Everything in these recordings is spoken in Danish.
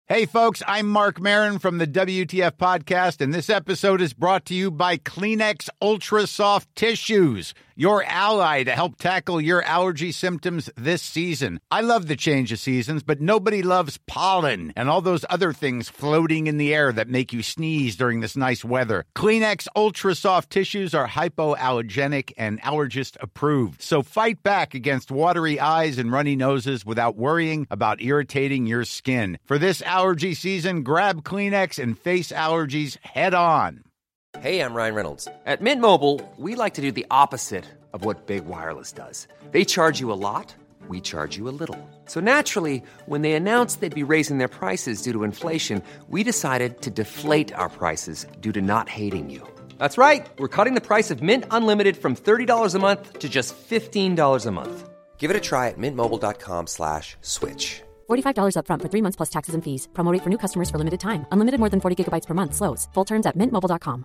Hey, folks, I'm Mark Maron from the WTF Podcast, and this episode is brought to you by Kleenex Ultra Soft Tissues, your ally to help tackle your allergy symptoms this season. I love the change of seasons, but nobody loves pollen and all those other things floating in the air that make you sneeze during this nice weather. Kleenex Ultra Soft Tissues are hypoallergenic and allergist approved, so fight back against watery eyes and runny noses without worrying about irritating your skin. For this allergy season, grab Kleenex and face allergies head on. Hey, I'm Ryan Reynolds. At Mint Mobile, we like to do the opposite of what Big Wireless does. They charge you a lot, we charge you a little. So naturally, when they announced they'd be raising their prices due to inflation, we decided to deflate our prices due to not hating you. That's right. We're cutting the price of Mint Unlimited from $30 a month to just $15 a month. Give it a try at mintmobile.com/switch. $45 up front for 3 months plus taxes and fees. Promo rate for new customers for limited time. Unlimited more than 40 gigabytes per month. Slows full terms at mintmobile.com.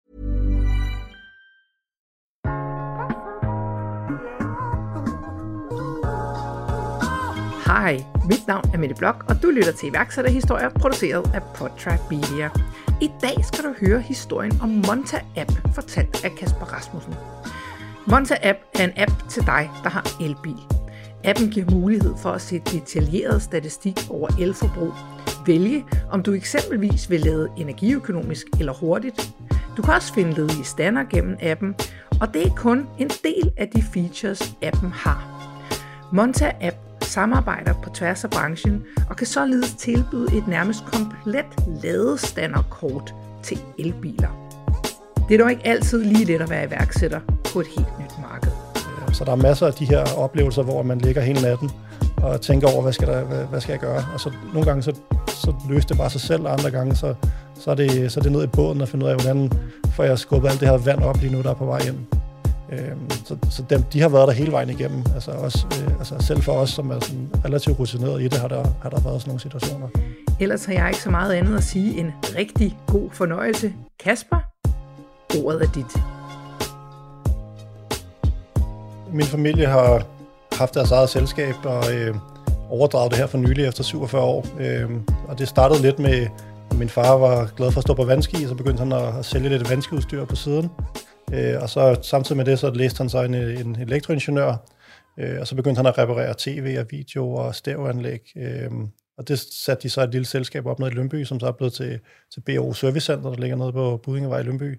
Hej, mit navn er Mette Blok, og du lytter til iværksætterhistorier produceret af Podtrac Media. I dag skal du høre historien om Monta App, fortalt af Kasper Rasmussen. Monta App er en app til dig, der har elbil. Appen giver mulighed for at se detaljeret statistik over elforbrug. Vælge, om du eksempelvis vil lade energiøkonomisk eller hurtigt. Du kan også finde ledige stander gennem appen, og det er kun en del af de features, appen har. Monta App samarbejder på tværs af branchen og kan således tilbyde et nærmest komplet ladestanderkort til elbiler. Det er dog ikke altid lige let at være iværksætter på et helt nyt marked. Så der er masser af de her oplevelser, hvor man ligger hele natten og tænker over, hvad skal jeg gøre? Og så nogle gange så løser det bare sig selv, og andre gange så er det ned i båden og finde ud af, hvordan får jeg skubbet alt det her vand op lige nu, der er på vej ind. Så de har været der hele vejen igennem. Altså også, selv for os, som er sådan relativt rutineret i det, har der været sådan nogle situationer. Ellers har jeg ikke så meget andet at sige end rigtig god fornøjelse. Kasper, ordet er dit. Min familie har haft deres eget selskab og overdraget det her for nylig efter 47 år. Og det startede lidt med, at min far var glad for at stå på vandski, så begyndte han at sælge lidt vandskiudstyr på siden. Og så samtidig med det, så læste han så en elektroingeniør, og så begyndte han at reparere tv og video og stereoanlæg. Og det satte de så et lille selskab op nede i Lyngby, som så er blevet til BO Service Center, der ligger nede på Buddingevej i Lyngby.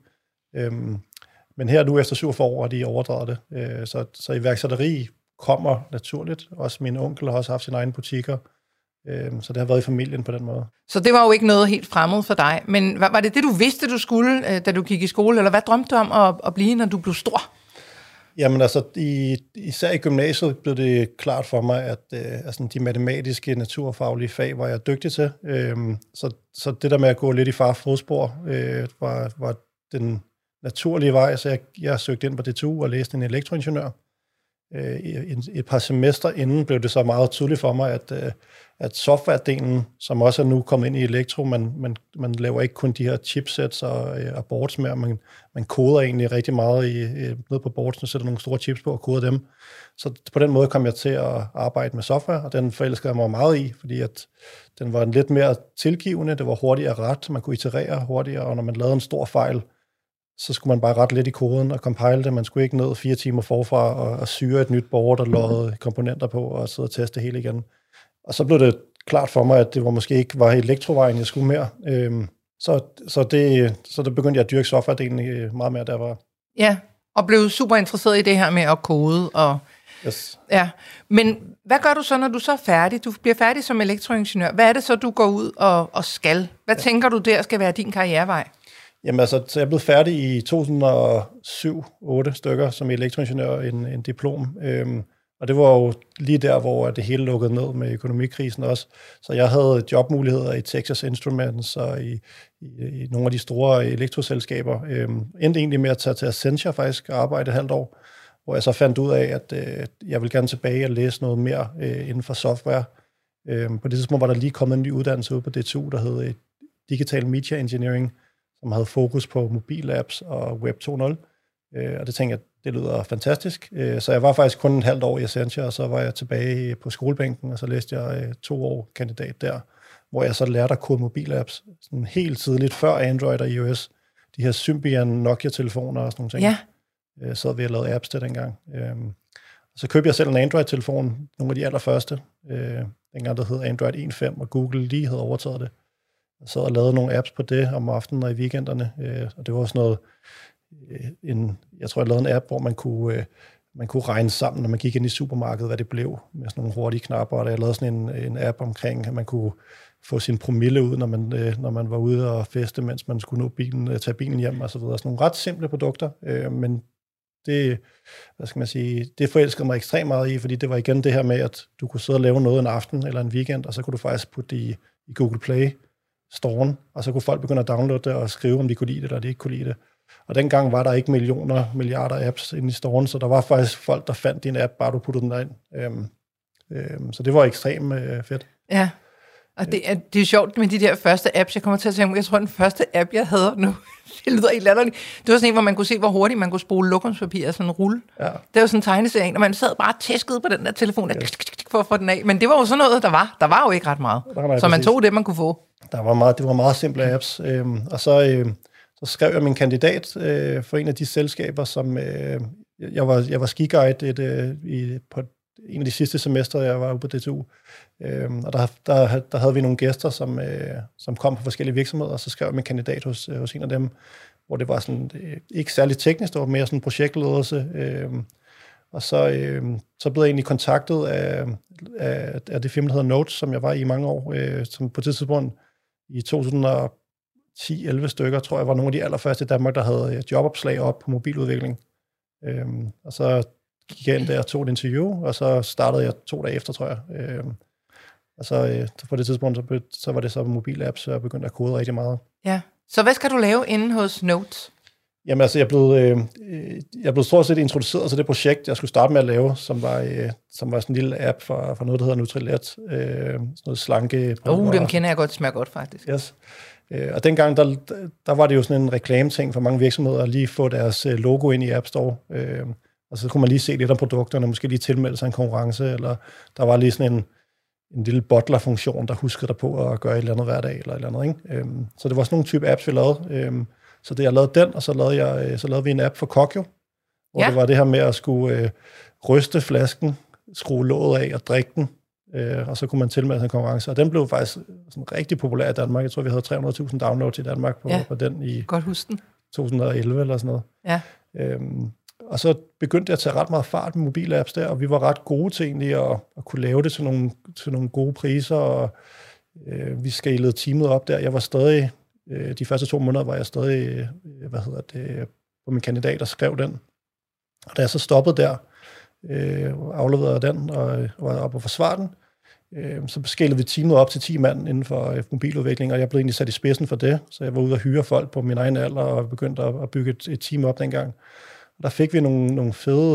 Men her nu efter 47 år har de overdraget det. Så iværksætteri kommer naturligt. Også min onkel har også haft sine egne butikker. Så det har været i familien på den måde. Så det var jo ikke noget helt fremmed for dig. Men var det du vidste, du skulle, da du gik i skole? Eller hvad drømte du om at blive, når du blev stor? Jamen altså, især i gymnasiet blev det klart for mig, at altså, de matematiske, naturfaglige fag var jeg dygtig til. Så det der med at gå lidt i fars fodspor var den naturlige vej. Så jeg søgte ind på DTU og læste en elektroingeniør. Et par semester inden blev det så meget tydeligt for mig, at software-delen, som også er nu kommet ind i elektro, man laver ikke kun de her chipsets og boards mere, man koder egentlig rigtig meget ned på boards, sætter nogle store chips på og koder dem. Så på den måde kom jeg til at arbejde med software, og den forelskede jeg mig meget i, fordi at den var lidt mere tilgivende, det var hurtigere ret, man kunne iterere hurtigere, og når man lavede en stor fejl, så skulle man bare rette lidt i koden og compile det. Man skulle ikke ned 4 timer forfra og syre et nyt board og lodde komponenter på og sidde og teste hele igen. Og så blev det klart for mig, at det måske ikke var elektrovejen, jeg skulle mere. Så der begyndte jeg at dyrke software-delen meget mere, der var. Ja, og blev super interesseret i det her med at kode. Og yes. Ja. Men hvad gør du så, når du så er færdig? Du bliver færdig som elektroingeniør. Hvad er det så, du går ud og skal? Hvad tænker du der skal være din karrierevej? Jamen altså, så jeg blev færdig i 2007-8 stykker som elektroingeniør, en diplom. Og det var jo lige der, hvor det hele lukkede ned med økonomikrisen også. Så jeg havde jobmuligheder i Texas Instruments og i nogle af de store elektroselskaber. Endte egentlig med at tage til Accenture faktisk og arbejde et halvt år, hvor jeg så fandt ud af, at jeg ville gerne tilbage og læse noget mere inden for software. På det tidspunkt var der lige kommet en ny uddannelse ude på DTU, der hed Digital Media Engineering, som havde fokus på mobilapps og Web 2.0. Og det tænkte jeg, det lyder fantastisk. Så jeg var faktisk kun et halvt år i Accenture, og så var jeg tilbage på skolebænken, og så læste jeg 2 år kandidat der. hvor jeg så lærte at kode mobilapps, sådan helt tidligt, før Android og iOS. De her Symbian Nokia-telefoner og sådan nogle ting. Ja. Så havde vi lavet apps til dengang. Så købte jeg selv en Android-telefon, nogle af de allerførste. Dengang der hed Android 1.5, og Google lige havde overtaget det. Jeg sad og lavede nogle apps på det om aftenen og i weekenderne. Og det var sådan noget, jeg tror, jeg lavede en app, hvor man kunne regne sammen, når man gik ind i supermarkedet, hvad det blev, med sådan nogle hurtige knapper. Og jeg lavede sådan en app omkring, at man kunne få sin promille ud, når man var ude og feste, mens man skulle tage bilen hjem og så videre. Sådan nogle ret simple produkter, men det, det forelskede mig ekstremt meget i, fordi det var igen det her med, at du kunne sidde og lave noget en aften eller en weekend, og så kunne du faktisk putte det i Google Play Storen, og så kunne folk begynde at downloade det og skrive, om de kunne lide det, eller de ikke kunne lide det. Og dengang var der ikke milliarder apps inde i Storen, så der var faktisk folk, der fandt din app, bare du puttede den derind. Så det var ekstremt fedt. Ja, og det er jo sjovt med de der første apps, jeg kommer til at tænke, jeg tror, den første app, jeg havde nu, det lyder ikke latterligt. Det var sådan en, hvor man kunne se, hvor hurtigt man kunne spole lokumspapir og sådan en rulle. Ja. Det var sådan en tegneserie, og man sad bare og tæskede på den der telefon, for at få den af. Men det var jo sådan noget, der var jo ikke ret meget. Så man tog det, man kunne få. Det var meget simple apps. Og så skrev jeg min kandidat for en af de selskaber, som jeg var skiguide på en af de sidste semester, jeg var ude på DTU. Og der havde vi nogle gæster, som kom fra forskellige virksomheder, og så skrev jeg min kandidat hos en af dem, hvor det var sådan, ikke særlig teknisk, det var mere sådan projektledelse. Og så blev jeg egentlig kontaktet af det firma, der hedder Notes, som jeg var i mange år, som på tidspunkt i 2010-11 stykker, tror jeg, var nogle af de allerførste i Danmark, der havde jobopslag op på mobiludvikling. Og så gik jeg ind der og tog et interview, og så startede jeg 2 dage efter, tror jeg. Og så på det tidspunkt, så var det så mobilapps, så jeg begyndte at kode rigtig meget. Ja. Så hvad skal du lave inde hos Notes? Jamen altså, jeg blev stort set introduceret til det projekt, jeg skulle starte med at lave, som var sådan en lille app for noget, der hedder Nutrilet. Sådan noget slanke. Dem kender jeg godt, det smager godt faktisk. Yes. Og dengang, der var det jo sådan en reklame-ting for mange virksomheder, at lige få deres logo ind i App Store. Og så kunne man lige se lidt af produkterne, måske lige tilmelde sig en konkurrence, eller der var lige sådan en lille bottler-funktion, der huskede dig på at gøre et eller andet hver dag, eller et eller andet, ikke? Så det var sådan nogle type apps, vi lavede. Så jeg lavede den, og så lavede vi en app for Kokyo, hvor det var det her med at skulle ryste flasken, skrue låget af og drikke den, og så kunne man tilmelde sig en konkurrence. Og den blev faktisk sådan rigtig populær i Danmark. Jeg tror, vi havde 300.000 downloads i Danmark på den i 2011 eller sådan noget. Ja. Og så begyndte jeg at tage ret meget fart med mobilapps der, og vi var ret gode til egentlig at kunne lave det til nogle gode priser, og vi scalede teamet op der. Jeg var stadig, de første 2 måneder var jeg stadig, på min kandidat og skrev den. Og da jeg så stoppede der, afleverede den og var oppe og forsvare den, så scalede vi teamet op til 10 mand inden for mobiludvikling, og jeg blev egentlig sat i spidsen for det, så jeg var ude og hyre folk på min egen alder og begyndte at bygge et team op dengang. Og der fik vi nogle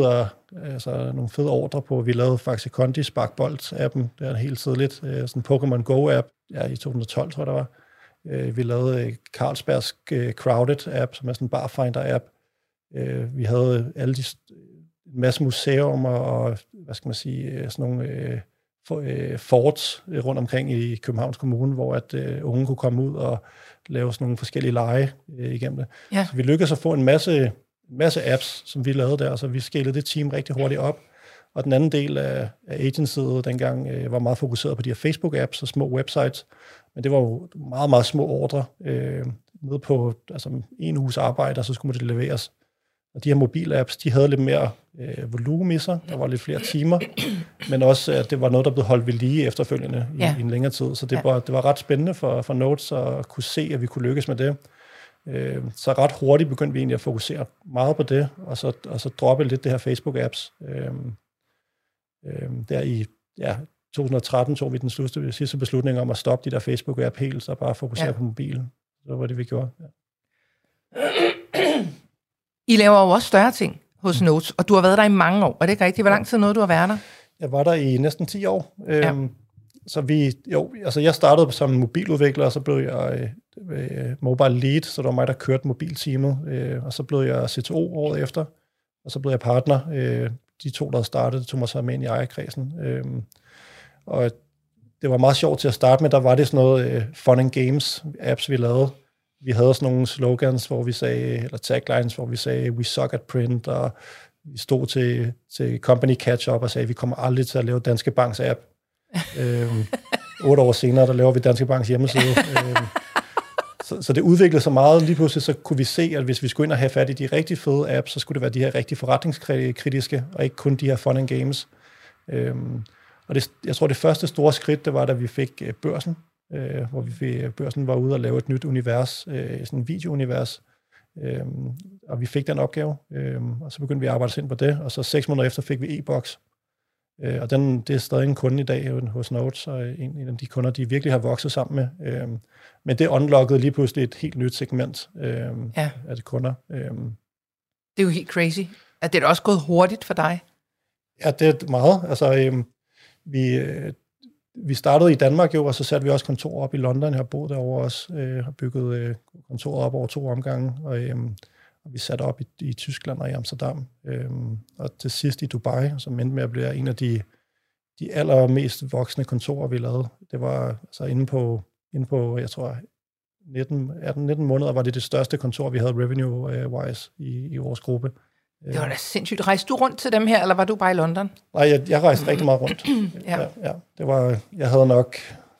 fede ordre på. Vi lavede faktisk Kondi Sparkbolt-appen, det er helt tidligt, sådan en Pokémon Go-app, i 2012, tror jeg, der var. Vi lavede Carlsbergs Crowded-app, som er sådan en barfinder-app. Vi havde en masse museer og sådan nogle forts rundt omkring i Københavns Kommune, hvor at unge kunne komme ud og lave sådan nogle forskellige lege igennem det. Ja. Så vi lykkedes at få en masse apps, som vi lavede der, så vi scalede det team rigtig hurtigt op. Og den anden del af agencyet dengang var meget fokuseret på de her Facebook-apps og små websites, men det var jo meget, meget små ordre nede på en uges arbejde, og så skulle det leveres. Og de her mobilapps, de havde lidt mere volumen i sig, der var lidt flere timer, men også, at det var noget, der blev holdt ved lige efterfølgende i en længere tid. Så det var ret spændende for Notes at kunne se, at vi kunne lykkes med det. Så ret hurtigt begyndte vi egentlig at fokusere meget på det, og så droppe lidt det her Facebook-apps. Der i 2013 tog vi den sidste beslutning om at stoppe de der Facebook-app helt, så bare fokusere på mobilen. Så var det, vi gjorde. Ja. I laver jo også større ting hos Notes, og du har været der i mange år. Er det ikke rigtigt? Hvor lang tid nåede du at være der? Jeg var der i næsten 10 år. Så jeg startede som mobiludvikler, og så blev jeg mobile lead, så det var mig, der kørte mobilteamet, og så blev jeg CTO året efter, og så blev jeg partner. De 2, der startede, tog mig så med ind i ejerkredsen. Og det var meget sjovt til at starte med. Der var det sådan noget fun and games apps, vi lavede. Vi havde sådan nogle slogans, hvor vi sagde, eller taglines, hvor vi sagde, we suck at print, og vi stod til company catch-up og sagde, vi kommer aldrig til at lave Danske Banks app. 8 år senere, der laver vi Danske Banks hjemmeside. Så det udviklede sig meget. Lige pludselig så kunne vi se, at hvis vi skulle ind og have fat i de rigtig fede apps, så skulle det være de her rigtig forretningskritiske, og ikke kun de her fun and games. Og jeg tror, det første store skridt, det var, da vi fik Børsen, hvor Børsen var ude og lave et nyt univers, sådan en videounivers. Og vi fik den opgave, og så begyndte vi at arbejde ind på det, og så 6 måneder efter fik vi e-boks. Og det er stadig en kunde i dag hos Notes, og en af de kunder, de virkelig har vokset sammen med. Men det unlockede lige pludselig et helt nyt segment af de kunder. Det er jo helt crazy. At det er også gået hurtigt for dig. Ja, det er meget. Altså, vi startede i Danmark jo, og så satte vi også kontor op i London. Jeg har boet derovre også, har bygget kontoret op over 2 omgange, og vi satte op i Tyskland og i Amsterdam. Og til sidst i Dubai, som endte med at blive en af de allermest voksne kontorer, vi lavede. Det var altså inde på jeg tror, 19 måneder var det største kontor, vi havde revenue-wise i vores gruppe. Det var da sindssygt. Rejste du rundt til dem her, eller var du bare i London? Nej, jeg rejste rigtig meget rundt. Ja. Jeg havde nok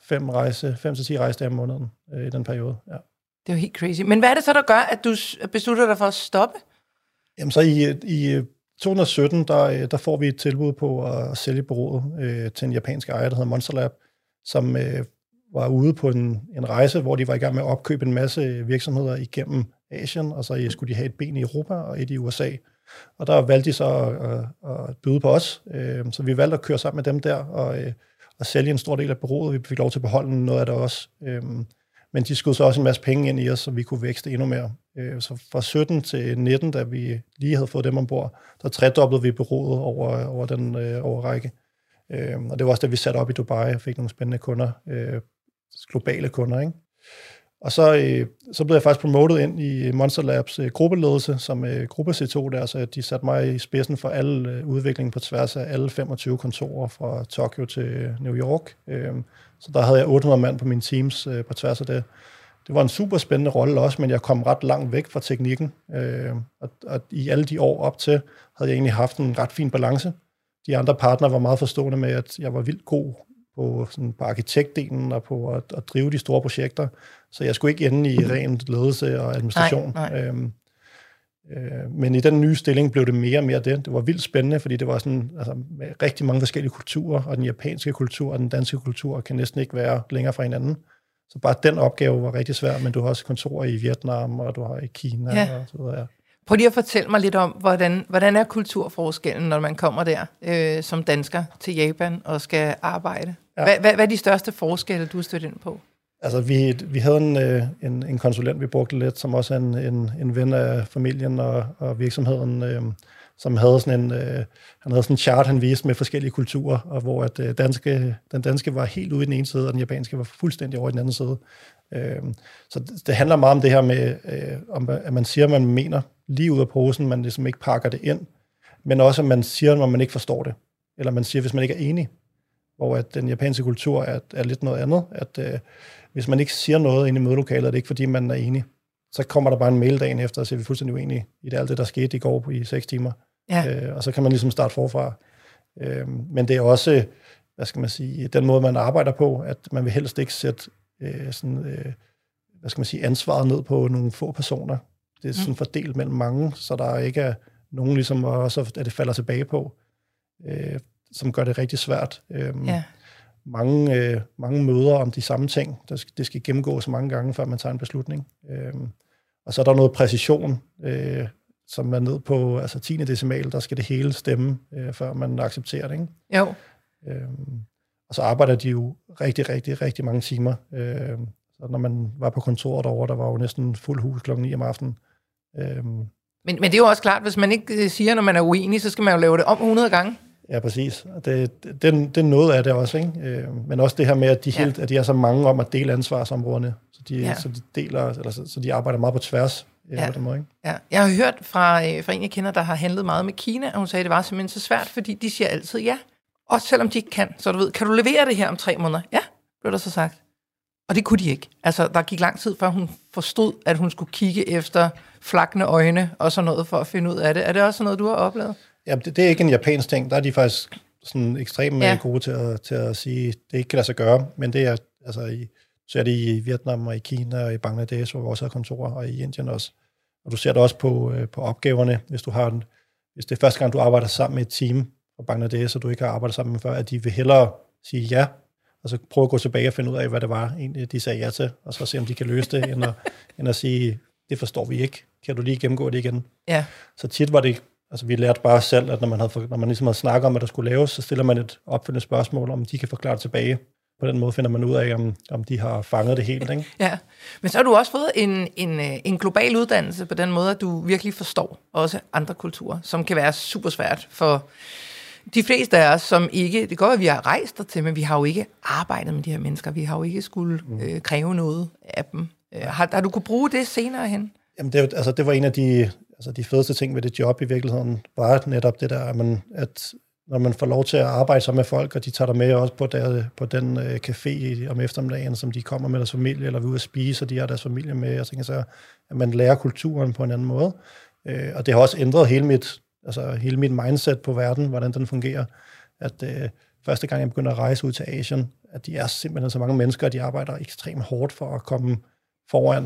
5 til 10 rejsedage om måneden i den periode. Ja. Det er jo helt crazy. Men hvad er det så, der gør, at du beslutter dig for at stoppe? Jamen så i 2017, der får vi et tilbud på at sælge bureauet til en japansk ejer, der hedder Monster Lab, som var ude på en rejse, hvor de var i gang med at opkøbe en masse virksomheder igennem Asien, og så skulle de have et ben i Europa og et i USA. Og der valgte de så at byde på os, så vi valgte at køre sammen med dem der og sælge en stor del af bureauet. Vi fik lov til at beholde noget af det også. Men de skød så også en masse penge ind i os, så vi kunne vækste endnu mere. Så fra 17 til 19, da vi lige havde fået dem ombord, der tredoblede vi bureauet over den overrække. Og det var også det, vi satte op i Dubai og fik nogle spændende kunder, globale kunder, ikke? Og så blev jeg faktisk promotet ind i Monster Labs gruppeledelse som gruppe C2 der, så de satte mig i spidsen for alle udviklingen på tværs af alle 25 kontorer fra Tokyo til New York. Så der havde jeg 800 mand på mine teams på tværs af det. Det var en super spændende rolle også, men jeg kom ret langt væk fra teknikken. Og i alle de år op til, havde jeg egentlig haft en ret fin balance. De andre partnere var meget forstående med, at jeg var vildt god på arkitektdelen og på at drive de store projekter. Så jeg skulle ikke ende i rent ledelse og administration. Nej. Men i den nye stilling blev det mere og mere det. Det var vildt spændende, fordi det var sådan, altså, med rigtig mange forskellige kulturer, og den japanske kultur og den danske kultur kan næsten ikke være længere fra hinanden. Så bare den opgave var rigtig svær, men du har også kontorer i Vietnam, og du har i Kina og så videre. Ja. Prøv lige at fortælle mig lidt om, hvordan er kulturforskellen, når man kommer der som dansker til Japan og skal arbejde? Ja. Hvad er de største forskelle, du har stødt ind på? Altså, vi havde en konsulent, vi brugte lidt, som også er en ven af familien og virksomheden, som havde sådan han havde sådan en chart, han viste med forskellige kulturer, og hvor at den danske var helt ude i den ene side, og den japanske var fuldstændig over i den anden side. Så det handler meget om det her med, at man siger, at man mener lige ud af posen, man ligesom ikke pakker det ind, men også, at man siger, når man ikke forstår det, eller man siger, hvis man ikke er enig, hvor at den japanske kultur er lidt noget andet, at hvis man ikke siger noget inde i mødelokalet, er det ikke fordi, man er enig. Så kommer der bare en mail dagen efter, og så er vi fuldstændig uenige i det, alt det, der skete i går i 6 timer. Ja. Og så kan man ligesom starte forfra. Men det er også, hvad skal man sige, den måde, man arbejder på, at man vil helst ikke sætte ansvaret ned på nogle få personer. Det er sådan fordelt mellem mange, så der ikke er nogen, ligesom, og så at det falder tilbage på, som gør det rigtig svært. Mange møder om de samme ting. Det skal gennemgås mange gange, før man tager en beslutning. Og så er der noget præcision, som er ned på 10. decimal, der skal det hele stemme, før man accepterer det. Ikke? Jo. Og så arbejder de jo rigtig, rigtig, rigtig mange timer. Så når man var på kontoret derovre, der var jo næsten fuld hus klokken 9 om aftenen. Men det er jo også klart, hvis man ikke siger, når man er uenig, så skal man jo lave det om 100 gange. Ja, præcis. Det er noget af det også, ikke? Men også det her med, at de er så mange om at dele ansvarsområderne, så de arbejder meget på tværs. På den måde, ikke? Ja. Jeg har hørt fra en, jeg kender, der har handlet meget med Kina, og hun sagde, at det var simpelthen så svært, fordi de siger altid ja. Også selvom de ikke kan. Så du ved, kan du levere det her om 3 måneder? Ja, blev der så sagt. Og det kunne de ikke. Altså, der gik lang tid, før hun forstod, at hun skulle kigge efter flakkende øjne og sådan noget for at finde ud af det. Er det også sådan noget, du har oplevet? Ja, det er ikke en japansk ting. Der er de faktisk sådan ekstremt gode til at sige, det ikke kan lade sig gøre. Men det er, altså, så er det i Vietnam og i Kina og i Bangladesh, hvor vi også har kontorer, og i Indien også. Og du ser det også på opgaverne, hvis det er første gang, du arbejder sammen med et team fra Bangladesh, og du ikke har arbejdet sammen med før, at de vil hellere sige ja, og så prøve at gå tilbage og finde ud af, hvad det var, egentlig, de sagde ja til, og så se, om de kan løse det, end at sige, det forstår vi ikke. Kan du lige gennemgå det igen? Ja. Så tit var det, altså vi lærte bare selv, at når man ligesom havde snakket om, hvad der skulle laves, så stiller man et opfølgende spørgsmål, om de kan forklare tilbage. På den måde finder man ud af, om de har fanget det helt, ikke? Ja, men så har du også fået en global uddannelse på den måde, at du virkelig forstår også andre kulturer, som kan være super svært for de fleste af os, som ikke, det går, at vi har rejst der til, men vi har jo ikke arbejdet med de her mennesker, vi har jo ikke skulle kræve noget af dem. Har du kunne bruge det senere hen? Jamen, det var en af de fedeste ting ved det job i virkeligheden, var netop det der, at når man får lov til at arbejde sammen med folk, og de tager dig med også på den café om eftermiddagen, som de kommer med deres familie, eller vil ud at spise, og de har deres familie med, og så at man lærer kulturen på en anden måde. Og det har også ændret hele mit mindset på verden, hvordan den fungerer. At første gang jeg begynder at rejse ud til Asien, at de er simpelthen så mange mennesker, og de arbejder ekstremt hårdt for at komme foran.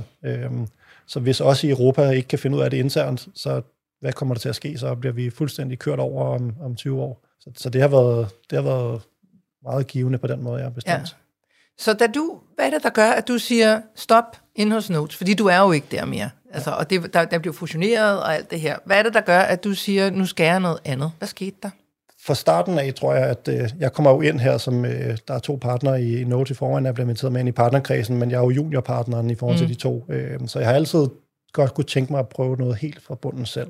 Så hvis også i Europa ikke kan finde ud af det internt, så hvad kommer der til at ske? Så bliver vi fuldstændig kørt over om 20 år. Så det har været meget givende på den måde, jeg har bestemt. Ja. Så hvad er det, der gør, at du siger stop inde hos Notes? Fordi du er jo ikke der mere. Altså, og der bliver fusioneret og alt det her. Hvad er det, der gør, at du siger, nu skal jeg noget andet? Hvad skete der? Fra starten af, tror jeg, at jeg kommer jo ind her, som der er 2 partnere i Notes i forvejen, jeg bliver inviteret med ind i partnerkredsen, men jeg er jo juniorpartneren i forhold til de 2. Så jeg har altid godt kunne tænke mig at prøve noget helt fra bunden selv.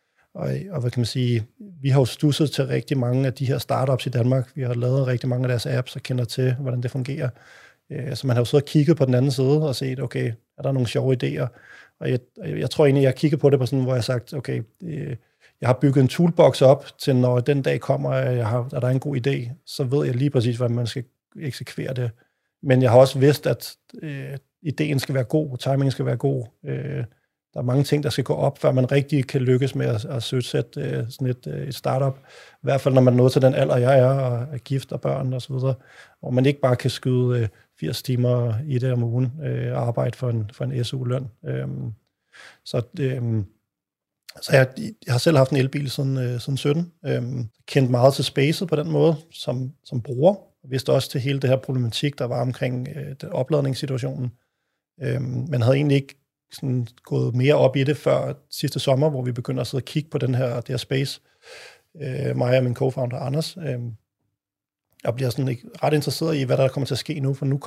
Og hvad kan man sige, vi har jo stusset til rigtig mange af de her startups i Danmark. Vi har lavet rigtig mange af deres apps og kender til, hvordan det fungerer. Så man har jo så kigget på den anden side og set, okay, er der nogle sjove idéer? Og jeg tror egentlig, jeg har kigget på det på sådan, hvor jeg har sagt, okay, jeg har bygget en toolbox op til, når den dag kommer, at der er en god idé, så ved jeg lige præcis, hvordan man skal eksekvere det. Men jeg har også vidst, at ideen skal være god, timingen skal være god. Der er mange ting, der skal gå op, før man rigtig kan lykkes med at søsætte sådan et startup. I hvert fald, når man er nået til den alder, jeg er, og er gift og børn og så videre. Og man ikke bare kan skyde 80 timer i det om ugen og arbejde for en SU-løn. Så jeg har selv haft en elbil siden 17. Kendt meget til spacet på den måde, som bruger. Jeg vidste også til hele det her problematik, der var omkring den opladningssituationen. Man havde egentlig ikke sådan gået mere op i det før sidste sommer, hvor vi begynder at sidde og kigge på det her space. Mig og min co-founder Anders. Jeg bliver sådan ret interesseret i, hvad der kommer til at ske nu, for nu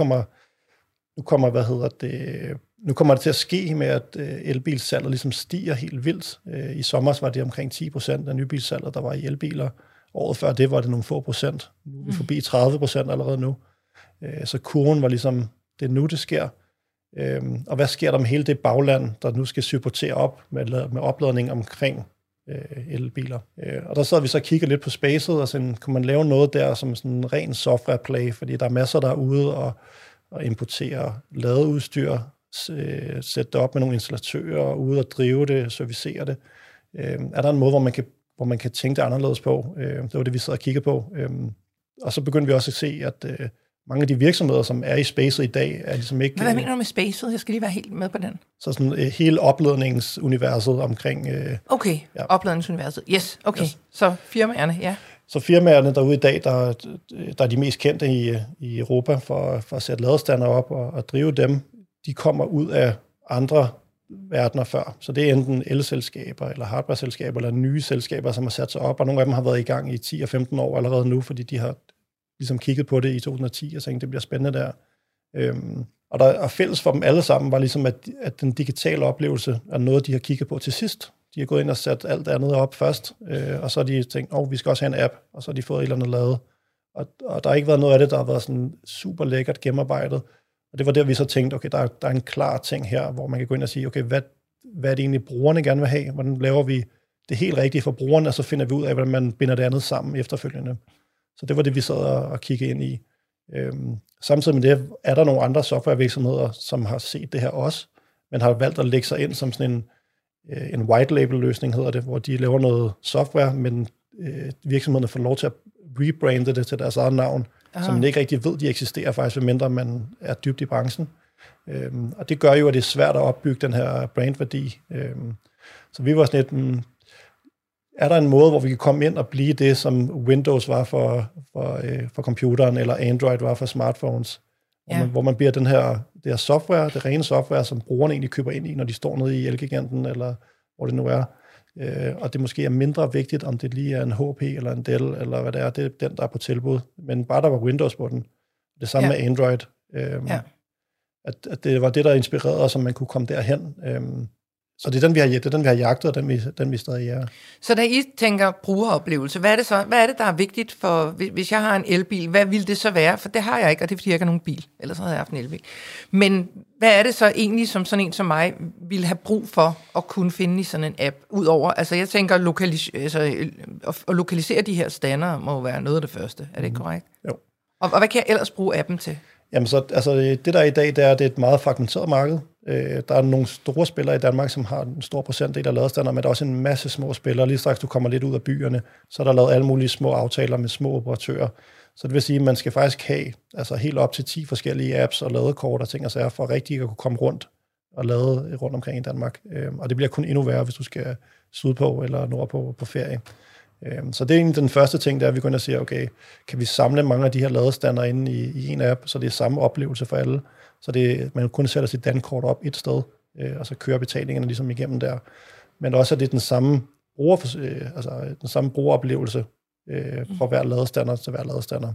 kommer det til at ske med, at elbilsalget ligesom stiger helt vildt. I sommer var det omkring 10% af nybilsalget, der var i elbiler. Året før det var det nogle få procent. Nu er vi forbi 30% allerede nu. Så kurven var ligesom, det er nu, det sker. Og hvad sker der med hele det bagland, der nu skal supportere op med opladning omkring elbiler? Og der sad vi så og kigger lidt på spacet, og sådan, kunne man lave noget der som sådan en ren software play, fordi der er masser derude og importere ladeudstyr, sætte det op med nogle installatører, ude og drive det, servicere det. Er der en måde, hvor man kan tænke det anderledes på? Det var det, vi sad og kiggede på. Og så begyndte vi også at se, at mange af de virksomheder, som er i spacet i dag, er ligesom ikke... Hvad mener du med spacet? Jeg skal lige være helt med på den. Så sådan hele opladningsuniverset omkring... Okay, ja. Opladningsuniverset. Yes, okay. Yes. Så firmaerne, ja. Så firmaerne derude i dag, der er de mest kendte i Europa for at sætte ladestander op og drive dem, de kommer ud af andre verdener før. Så det er enten elselskaber, eller hardware-selskaber, eller nye selskaber, som har sat sig op, og nogle af dem har været i gang i 10 og 15 år allerede nu, fordi de har ligesom kigget på det i 2010, og tænkte, det bliver spændende der. Og der er fælles for dem alle sammen, var ligesom, at den digitale oplevelse er noget, de har kigget på til sidst. De har gået ind og sat alt andet op først, og så har de tænkt, vi skal også have en app, og så har de fået et eller andet lavet. Og der har ikke været noget af det, der har været sådan super lækkert gennemarbejdet. Og det var der, vi så tænkte, okay, der er en klar ting her, hvor man kan gå ind og sige, okay, hvad er det egentlig, brugerne gerne vil have? Hvordan laver vi det helt rigtige for brugerne, og så finder vi ud af, hvordan man binder det andet sammen efterfølgende. Så det var det, vi sad og kiggede ind i. Samtidig med det er der nogle andre softwarevirksomheder, som har set det her også, men har valgt at lægge sig ind som sådan en white label løsning, hedder det, hvor de laver noget software, men virksomhederne får lov til at rebrande det til deres eget navn, så man ikke rigtig ved, de eksisterer faktisk, mindre man er dybt i branchen. Og det gør jo, at det er svært at opbygge den her brandværdi. Så vi var sådan et, er der en måde, hvor vi kan komme ind og blive det, som Windows var for computeren, eller Android var for smartphones, hvor man bliver det her software, det rene software, som brugerne egentlig køber ind i, når de står nede i Elgiganten, eller hvor det nu er. Og det måske er mindre vigtigt, om det lige er en HP eller en Dell, eller hvad det er. Det er den, der er på tilbud. Men bare der var Windows på den. Det samme med Android. At det var det, der inspirerede os, så man kunne komme derhen. Så det er den, vi har jagtet, og den vi stadig er. Så da I tænker brugeroplevelse, hvad er det så? Hvad er det, der er vigtigt for, hvis jeg har en elbil, hvad vil det så være? For det har jeg ikke, og det er, fordi jeg ikke har nogen bil. Ellers havde jeg haft en elbil. Men hvad er det så egentlig, som sådan en som mig vil have brug for at kunne finde i sådan en app? Udover, altså jeg tænker, at lokalisere de her standere må være noget af det første. Er det ikke korrekt? Jo. Og hvad kan jeg ellers bruge appen til? Jamen så, altså det der er i dag, det er et meget fragmenteret marked. Der er nogle store spillere i Danmark, som har en stor procentdel af ladestander, men der er også en masse små spillere. Lige straks du kommer lidt ud af byerne, så er der lavet alle mulige små aftaler med små operatører. Så det vil sige, at man skal faktisk have helt op til 10 forskellige apps og ladekort og ting og sager, for rigtig at kunne komme rundt og lade rundt omkring i Danmark. Og det bliver kun endnu værre, hvis du skal sydpå eller nordpå på ferie. Så det er egentlig den første ting, der vi går ind og siger, okay, kan vi samle mange af de her ladestander inde i en app, så det er samme oplevelse for alle. Så man kun sætter sit dankort op et sted, og så kører betalingerne ligesom igennem der. Men også at det er den samme brugeroplevelse fra hver ladestander til hver ladestander.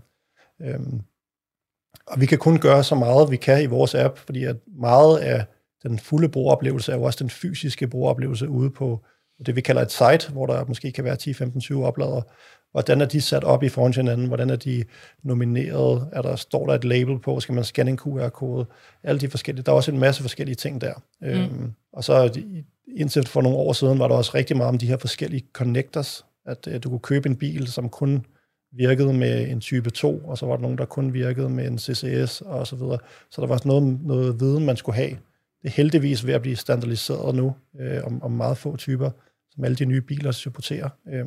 Og vi kan kun gøre så meget, vi kan i vores app, fordi at meget af den fulde brugeroplevelse er jo også den fysiske brugeroplevelse ude på det, vi kalder et site, hvor der måske kan være 10, 15, 20 opladere. Hvordan er de sat op i forhold til hinanden? Hvordan er de nomineret? Står der et label på? Skal man scanne en QR-kode? Alle de forskellige. Der er også en masse forskellige ting der. Og så indtil for nogle år siden var der også rigtig meget om de her forskellige connectors. At du kunne købe en bil, som kun virkede med en type 2, og så var der nogen, der kun virkede med en CCS og så videre. Så der var noget viden, man skulle have. Det er heldigvis ved at blive standardiseret nu om meget få typer, som alle de nye biler supporterer.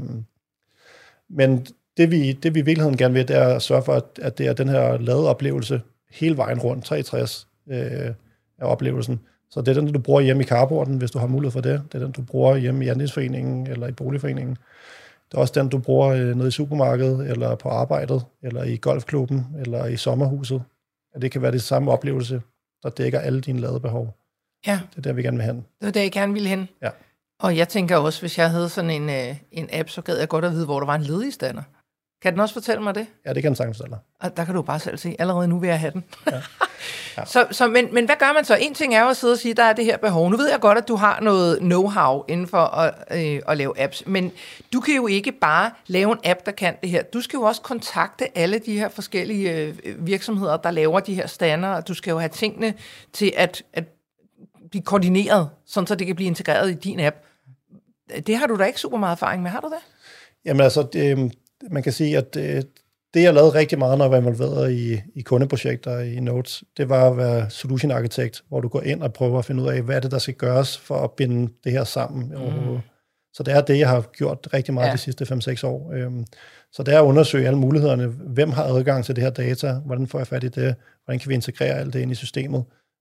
Men det vi i virkeligheden gerne vil, det er at sørge for, at det er den her ladeoplevelse hele vejen rundt, 63 af oplevelsen. Så det er den, du bruger hjemme i carporten, hvis du har mulighed for det. Det er den, du bruger hjemme i andelsforeningen eller i boligforeningen. Det er også den, du bruger nede i supermarkedet, eller på arbejdet, eller i golfklubben, eller i sommerhuset. At det kan være det samme oplevelse, der dækker alle dine ladebehov. Ja. Det er der, vi gerne vil hen. Det er der, jeg gerne vil hen. Ja. Og jeg tænker også, hvis jeg havde sådan en app, så gad jeg godt at vide, hvor der var en ledig stander. Kan den også fortælle mig det? Ja, det kan den sagtens fortælle. Og der kan du bare selv se, allerede nu vil jeg have den. Ja. Ja. Men hvad gør man så? En ting er jo at sidde og sige, der er det her behov. Nu ved jeg godt, at du har noget know-how inden for at lave apps, men du kan jo ikke bare lave en app, der kan det her. Du skal jo også kontakte alle de her forskellige virksomheder, der laver de her stander, og du skal jo have tingene til at blive koordineret, sådan så det kan blive integreret i din app. Det har du da ikke super meget erfaring med, har du det? Jamen altså, man kan sige, at det jeg lavede rigtig meget, når jeg var involveret i kundeprojekter i Notes, det var at være solution architect, hvor du går ind og prøver at finde ud af, hvad er det, der skal gøres for at binde det her sammen. Så det er det, jeg har gjort rigtig meget de sidste 5-6 år. Så det er at undersøge alle mulighederne. Hvem har adgang til det her data? Hvordan får jeg fat i det? Hvordan kan vi integrere alt det ind i systemet?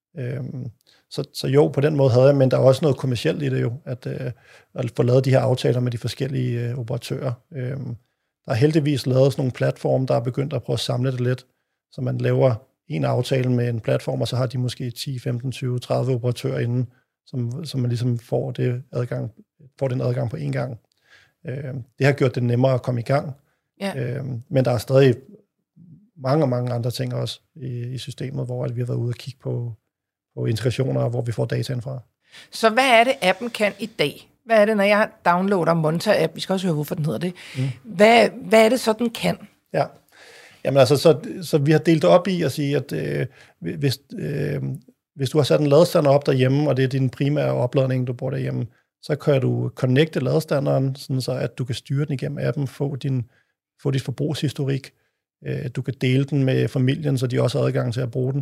Så jo, på den måde havde jeg, men der er også noget kommercielt i det jo, at få lavet de her aftaler med de forskellige operatører. Der er heldigvis lavet sådan nogle platforme, der er begyndt at prøve at samle det lidt, så man laver en aftale med en platform, og så har de måske 10, 15, 20, 30 operatører inden, som man ligesom får den adgang på én gang. Det har gjort det nemmere at komme i gang, men der er stadig mange andre ting også i systemet, hvor vi har været ude og kigge på integrationer, hvor vi får dataen fra. Så hvad er det, appen kan i dag? Hvad er det, når jeg downloader Monta-app? Vi skal også høre, hvorfor den hedder det. Hvad er det så, den kan? Ja, jamen altså, så vi har delt det op i at sige, at hvis du har sat en ladestander op derhjemme, og det er din primære opladning, du bruger derhjemme, så kan du connecte ladestanderen, sådan så at du kan styre den igennem appen, få dit forbrugshistorik, Du kan dele den med familien, så de også har adgang til at bruge den.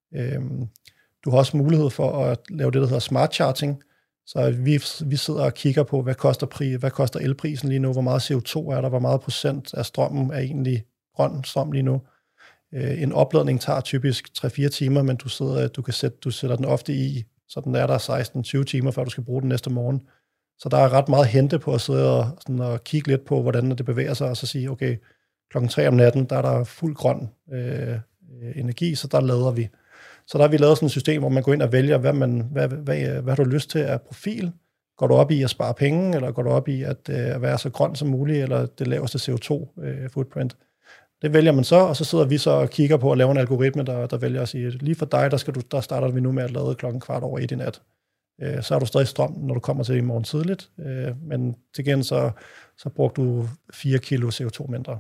Du har også mulighed for at lave det, der hedder smart charging. Så vi sidder og kigger på, hvad koster elprisen lige nu, hvor meget CO2 er der, hvor meget procent af strømmen er egentlig grøn strøm lige nu. En opladning tager typisk 3-4 timer, men du sætter den ofte i, så den er der 16-20 timer, før du skal bruge den næste morgen. Så der er ret meget at hente på at sidde og kigge lidt på, hvordan det bevæger sig, og så sige, okay, 3:00 om natten, der er der fuld grøn energi, så der lader vi. Så der har vi lavet sådan et system, hvor man går ind og vælger, hvad har du lyst til af profil. Går du op i at spare penge, eller går du op i at være så grøn som muligt, eller det laveste CO2-footprint. Det vælger man så, og så sidder vi så og kigger på at lave en algoritme, der vælger at sige, lige for dig, der starter vi nu med at lade 1:15 i nat. Så har du stadig strøm, når du kommer til i morgen tidligt, men til igen så brugte du 4 kilo CO2 mindre.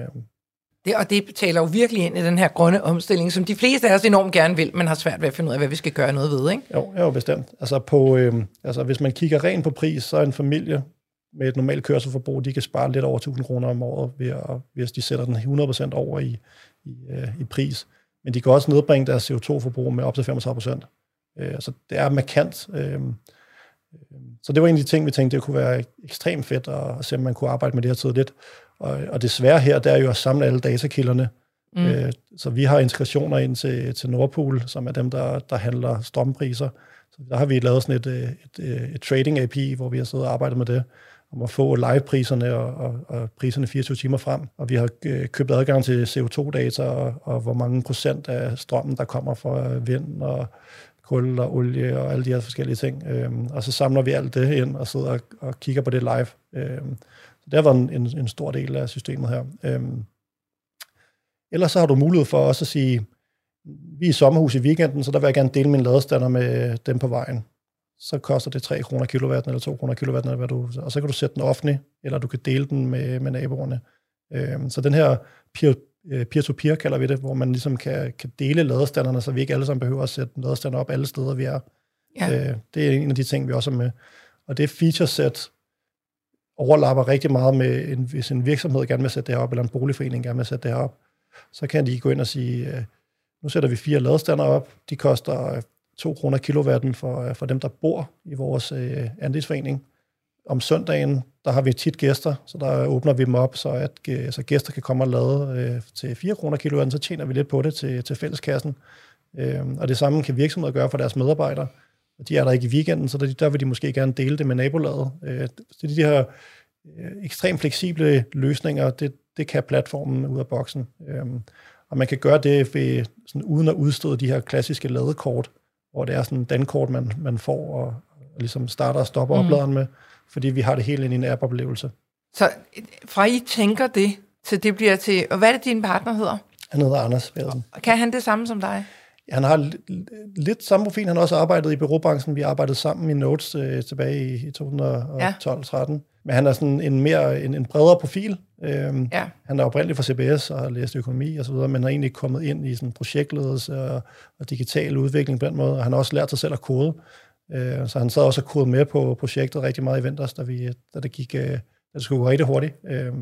Det betaler jo virkelig ind i den her grønne omstilling, som de fleste af os enormt gerne vil, men har svært ved at finde ud af, hvad vi skal gøre noget ved, ikke? Jo, bestemt. Hvis man kigger rent på pris, så er en familie med et normalt kørselsforbrug, de kan spare lidt over 1.000 kroner om året, hvis de sætter den 100% over i pris. Men de kan også nedbringe deres CO2-forbrug med op til 35%. Så det er markant. Så det var en af de ting, vi tænkte, det kunne være ekstremt fedt at se, om man kunne arbejde med det her tidligt. Og det svære her, det er jo at samle alle datakilderne. Så vi har integrationer ind til Nordpool, som er dem, der handler strømpriser. Så der har vi lavet sådan et trading API, hvor vi har siddet og arbejdet med det, om at få live-priserne og priserne 24 timer frem. Og vi har købt adgang til CO2-data, og hvor mange procent af strømmen, der kommer fra vind og kul og olie og alle de her forskellige ting. Og så samler vi alt det ind og sidder og kigger på det live. Så det har været en stor del af systemet her. Ellers så har du mulighed for også at sige, vi er i sommerhus i weekenden, så der vil jeg gerne dele mine ladestander med dem på vejen. Så koster det 3 kroner kilowatten eller 2 kroner kilowatten, og så kan du sætte den offentlig, eller du kan dele den med naboerne. Så den her peer-to-peer kalder vi det, hvor man ligesom kan dele ladestanderne, så vi ikke alle sammen behøver at sætte ladestander op alle steder, vi er. Ja. Det er en af de ting, vi også er med. Og det feature-set overlapper rigtig meget med, hvis en virksomhed gerne vil sætte det her op, eller en boligforening gerne vil sætte det her op, så kan de gå ind og sige, nu sætter vi 4 ladestander op, de koster 2 kroner kilowatten for dem, der bor i vores andelsforening. Om søndagen, der har vi tit gæster, så der åbner vi dem op, så gæster kan komme og lade til 4 kroner kilowatten, så tjener vi lidt på det til fælleskassen. Og det samme kan virksomheder gøre for deres medarbejdere. Og de er der ikke i weekenden, så der vil de måske gerne dele det med nabolaget. Så de her ekstremt fleksible løsninger, det kan platformen ud af boksen. Og man kan gøre det ved, sådan, uden at udstøde de her klassiske ladekort, hvor det er sådan en dankort, man får og ligesom starter og stopper opladeren med, fordi vi har det hele i en app-oplevelse. Så fra I tænker det, til det bliver til... Og hvad er det, din partner hedder? Han hedder Anders Pedersen. Kan han det samme som dig? Han har lidt samme profil. Han har også arbejdet i bureaubranchen. Vi arbejdede sammen i Notes tilbage i 2012-13. Men han er sådan en bredere profil. Han er oprindeligt fra CBS og har læst økonomi og så videre, men har egentlig kommet ind i sådan projektledelse og digital udvikling på den måde. Og han har også lært sig selv at kode. Så han sad også og kodede med på projektet rigtig meget i vinters, da det skulle gå rigtig hurtigt.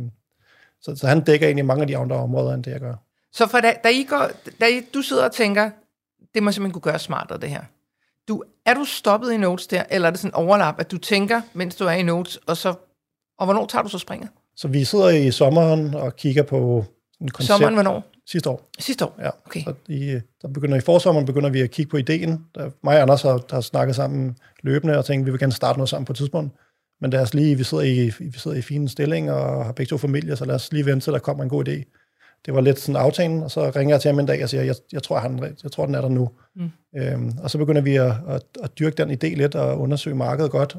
Så han dækker egentlig mange af de andre områder, end det jeg gør. Så for du sidder og tænker, det må simpelthen kunne gøre smartere, det her. Er du stoppet i Notes der, eller er det sådan en overlap, at du tænker, mens du er i Notes, og hvornår tager du så springet? Så vi sidder i sommeren og kigger på en koncept. Sommeren hvornår? Sidste år. Sidste år? Ja. Okay. Så i forsommeren begynder vi at kigge på ideen. Mig og Anders har snakket sammen løbende og tænkt, vi vil gerne starte noget sammen på et tidspunkt. Men vi sidder i fine stillinger og har begge to familier, så lad os lige vente til, der kommer en god idé. Det var lidt sådan aftalen, og så ringer jeg til ham en dag og siger, jeg tror, den er der nu. Og så begynder vi at dyrke den idé lidt og undersøge markedet godt.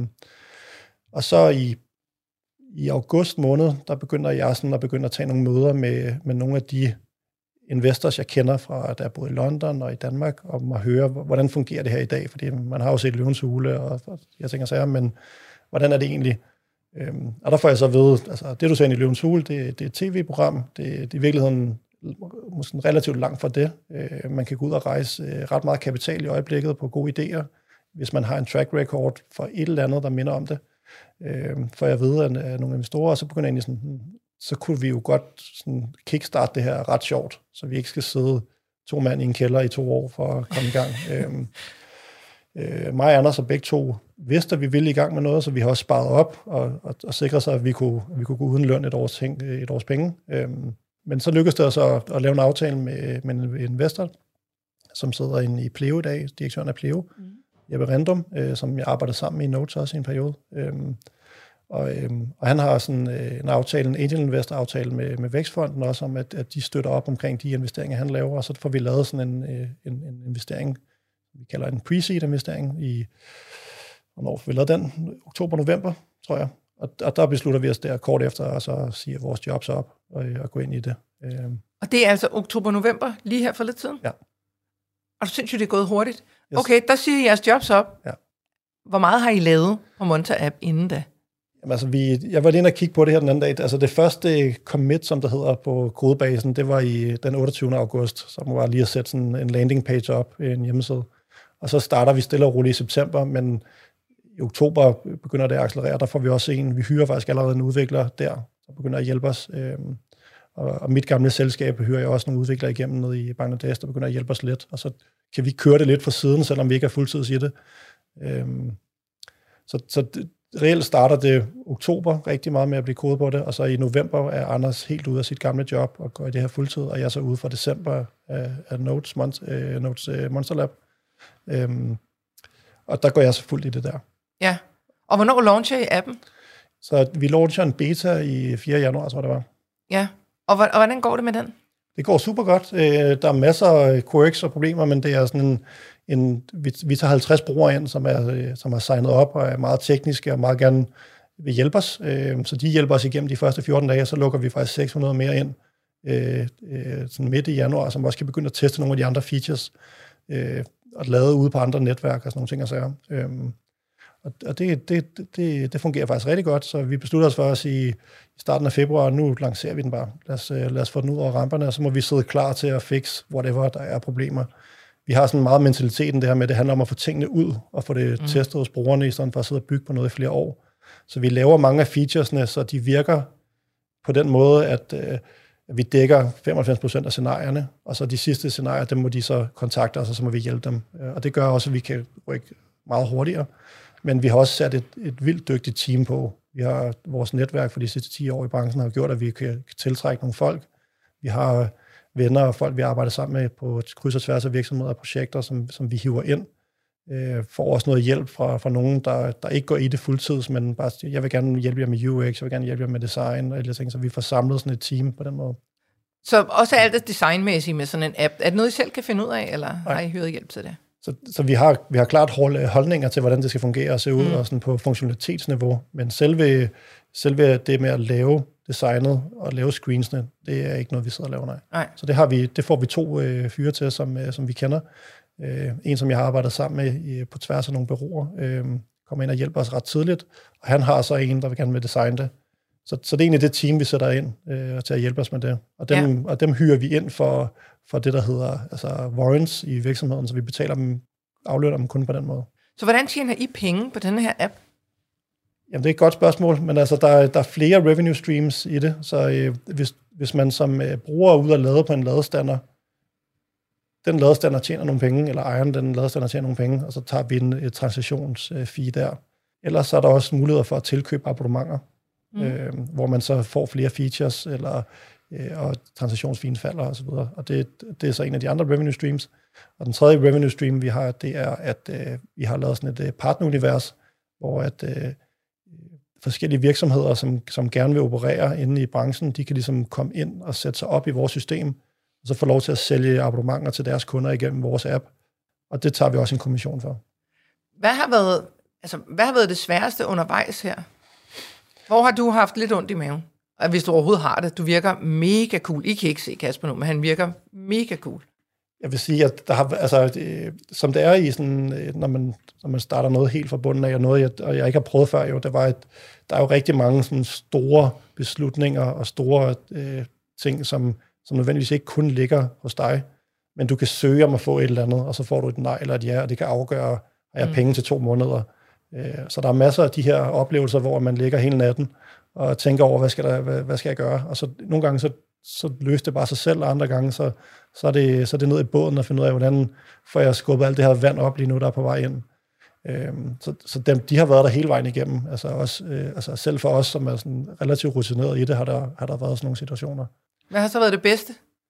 Og så i august måned, der begynder jeg sådan at tage nogle møder med nogle af de investors, jeg kender fra, da jeg boede i London og i Danmark, om at høre, hvordan fungerer det her i dag, fordi man har jo set Løvens Hule, og jeg tænker så men hvordan er det egentlig? Og der får jeg så ved, altså det du ser i Løvens Hule, det er et tv-program, det er i virkeligheden måske relativt langt fra det. Man kan gå ud og rejse ret meget kapital i øjeblikket på gode idéer, hvis man har en track record for et eller andet, der minder om det. For jeg ved, at nogle investorer, så begynder jeg egentlig sådan, så kunne vi jo godt sådan kickstarte det her ret sjovt, så vi ikke skal sidde 2 mand i en kælder i 2 år for at komme i gang. Mig og Anders og begge to vidste, at vi ville i gang med noget, så vi har også sparet op og sikret sig, at vi kunne gå uden løn et års penge. Men så lykkedes det os at lave en aftale med en investor, som sidder inde i Pleo i dag, direktøren af Pleo, Jeppe Rendum, som jeg arbejdede sammen med i Notes også i en periode. Og han har sådan en aftale, en angel investor aftale med Vækstfonden også, om at de støtter op omkring de investeringer, han laver, og så får vi lavet sådan en investering, vi kalder en pre-seed investering hvornår vi lavede den? Oktober-november, tror jeg. Og der beslutter vi os der kort efter, og så siger vores jobs op og gå ind i det. Og det er altså oktober-november, lige her for lidt siden? Ja. Og du synes jo, det er gået hurtigt? Yes. Okay, der siger I jeres jobs op. Ja. Hvor meget har I lavet på Monta App inden da? Jamen, altså, jeg var lige inde og kigge på det her den anden dag. Altså det første commit, som der hedder på kodebasen, det var i den 28. august, som var lige at sætte sådan en landing page op i en hjemmeside. Og så starter vi stille og roligt i september, men i oktober begynder det at accelerere. Der får vi også vi hyrer faktisk allerede en udvikler der begynder at hjælpe os. Og mit gamle selskab hyrer jeg også nogle udviklere igennem nede i Bangladesh, der begynder at hjælpe os lidt. Og så kan vi køre det lidt fra siden, selvom vi ikke er fuldtids i det. Så reelt starter det oktober rigtig meget med at blive kodet på det, og så i november er Anders helt ude af sit gamle job og går i det her fuldtid, og jeg er så ude fra december af Notes Monster Lab. Og der går jeg så fuldt i det der. Ja, og hvornår launcher I appen? Så vi launcher en beta i 4. januar, tror jeg det var. Ja, og hvordan går det med den? Det går super godt. Der er masser af quirks og problemer, men det er sådan vi tager 50 brugere ind, som er signet op og er meget tekniske og meget gerne vil hjælpe os. Så de hjælper os igennem de første 14 dage, og så lukker vi faktisk 600 mere ind sådan midt i januar, som også kan begynde at teste nogle af de andre features og lade ude på andre netværk og sådan nogle ting og sager. Og det fungerer faktisk rigtig godt, så vi beslutter os for at sige i starten af februar, nu lancerer vi den bare. Lad os få den ud over ramperne, og så må vi sidde klar til at fixe whatever, der er problemer. Vi har sådan meget mentaliteten det her med, det handler om at få tingene ud og få det testet hos brugerne, i stedet for at sidde og bygge på noget i flere år. Så vi laver mange af featuresne, så de virker på den måde, at vi dækker 95% af scenarierne, og så de sidste scenarier, dem må de så kontakte os, og så må vi hjælpe dem. Og det gør også, at vi kan rykke meget hurtigere. Men vi har også sat et vildt dygtigt team på. Vi har vores netværk for de sidste 10 år i branchen har gjort, at vi kan tiltrække nogle folk. Vi har venner og folk, vi arbejder sammen med på kryds og tværs af virksomheder og projekter, som vi hiver ind. Får også noget hjælp fra nogen, der ikke går i det fuldtids, men bare, jeg vil gerne hjælpe jer med UX, jeg vil gerne hjælpe jer med design og alle ting, så vi får samlet sådan et team på den måde. Så også alt det designmæssige med sådan en app, er det noget, I selv kan finde ud af, eller har I hyret hjælp til det? Så vi har klart holdninger til, hvordan det skal fungere og se ud, og sådan på funktionalitetsniveau, men selve det med at lave designet og lave screensene, det er ikke noget, vi sidder og laver, nej. Så det får vi 2 fyre til, som vi kender. En, som jeg har arbejdet sammen med på tværs af nogle bureauer, kommer ind og hjælper os ret tidligt, og han har så en, der vil gerne med designe det. Så det er egentlig det team, vi sætter ind til at hjælpe os med det. Og dem hyrer vi ind for det, der hedder warrants i virksomheden, så vi betaler dem, aflønner dem kun på den måde. Så hvordan tjener I penge på den her app? Jamen, det er et godt spørgsmål, men altså, der er flere revenue streams i det, så hvis man som bruger er ude og lade på en ladestander, den ladestander tjener nogle penge, eller ejeren den ladestander tjener nogle penge, og så tager vi et transaktionsfee der. Ellers så er der også muligheder for at tilkøbe abonnementer, hvor man så får flere features, og transaktionsfeen falder og så videre. Og det er så en af de andre revenue streams. Og den tredje revenue stream, vi har, det er, at vi har lavet sådan et partnerunivers, hvor at forskellige virksomheder, som gerne vil operere inde i branchen, de kan ligesom komme ind og sætte sig op i vores system, og så få lov til at sælge abonnementer til deres kunder igennem vores app. Og det tager vi også en kommission for. Hvad har været det sværeste undervejs her? Hvor har du haft lidt ondt i maven? Og hvis du overhovedet har det, du virker mega cool. I kan ikke se Kasper nu, men han virker mega cool. Jeg vil sige, at der har, som det er i sådan, når man starter noget helt fra bunden af, og noget, jeg ikke har prøvet før, jo, der er jo rigtig mange sådan store beslutninger og store ting, som nødvendigvis ikke kun ligger hos dig, men du kan søge om at få et eller andet, og så får du et nej eller et ja, og det kan afgøre, har jeg penge til 2 måneder, Så der er masser af de her oplevelser, hvor man ligger hele natten og tænker over, hvad skal jeg gøre? Og så nogle gange, så løser det bare sig selv, og andre gange, så er det ned i båden og finde ud af, hvordan får jeg skubbet alt det her vand op lige nu, der er på vej ind. Så de har været der hele vejen igennem. Altså, også, altså selv for os, som er sådan relativt rutineret i det, har der været sådan nogle situationer. Hvad har så været det bedste?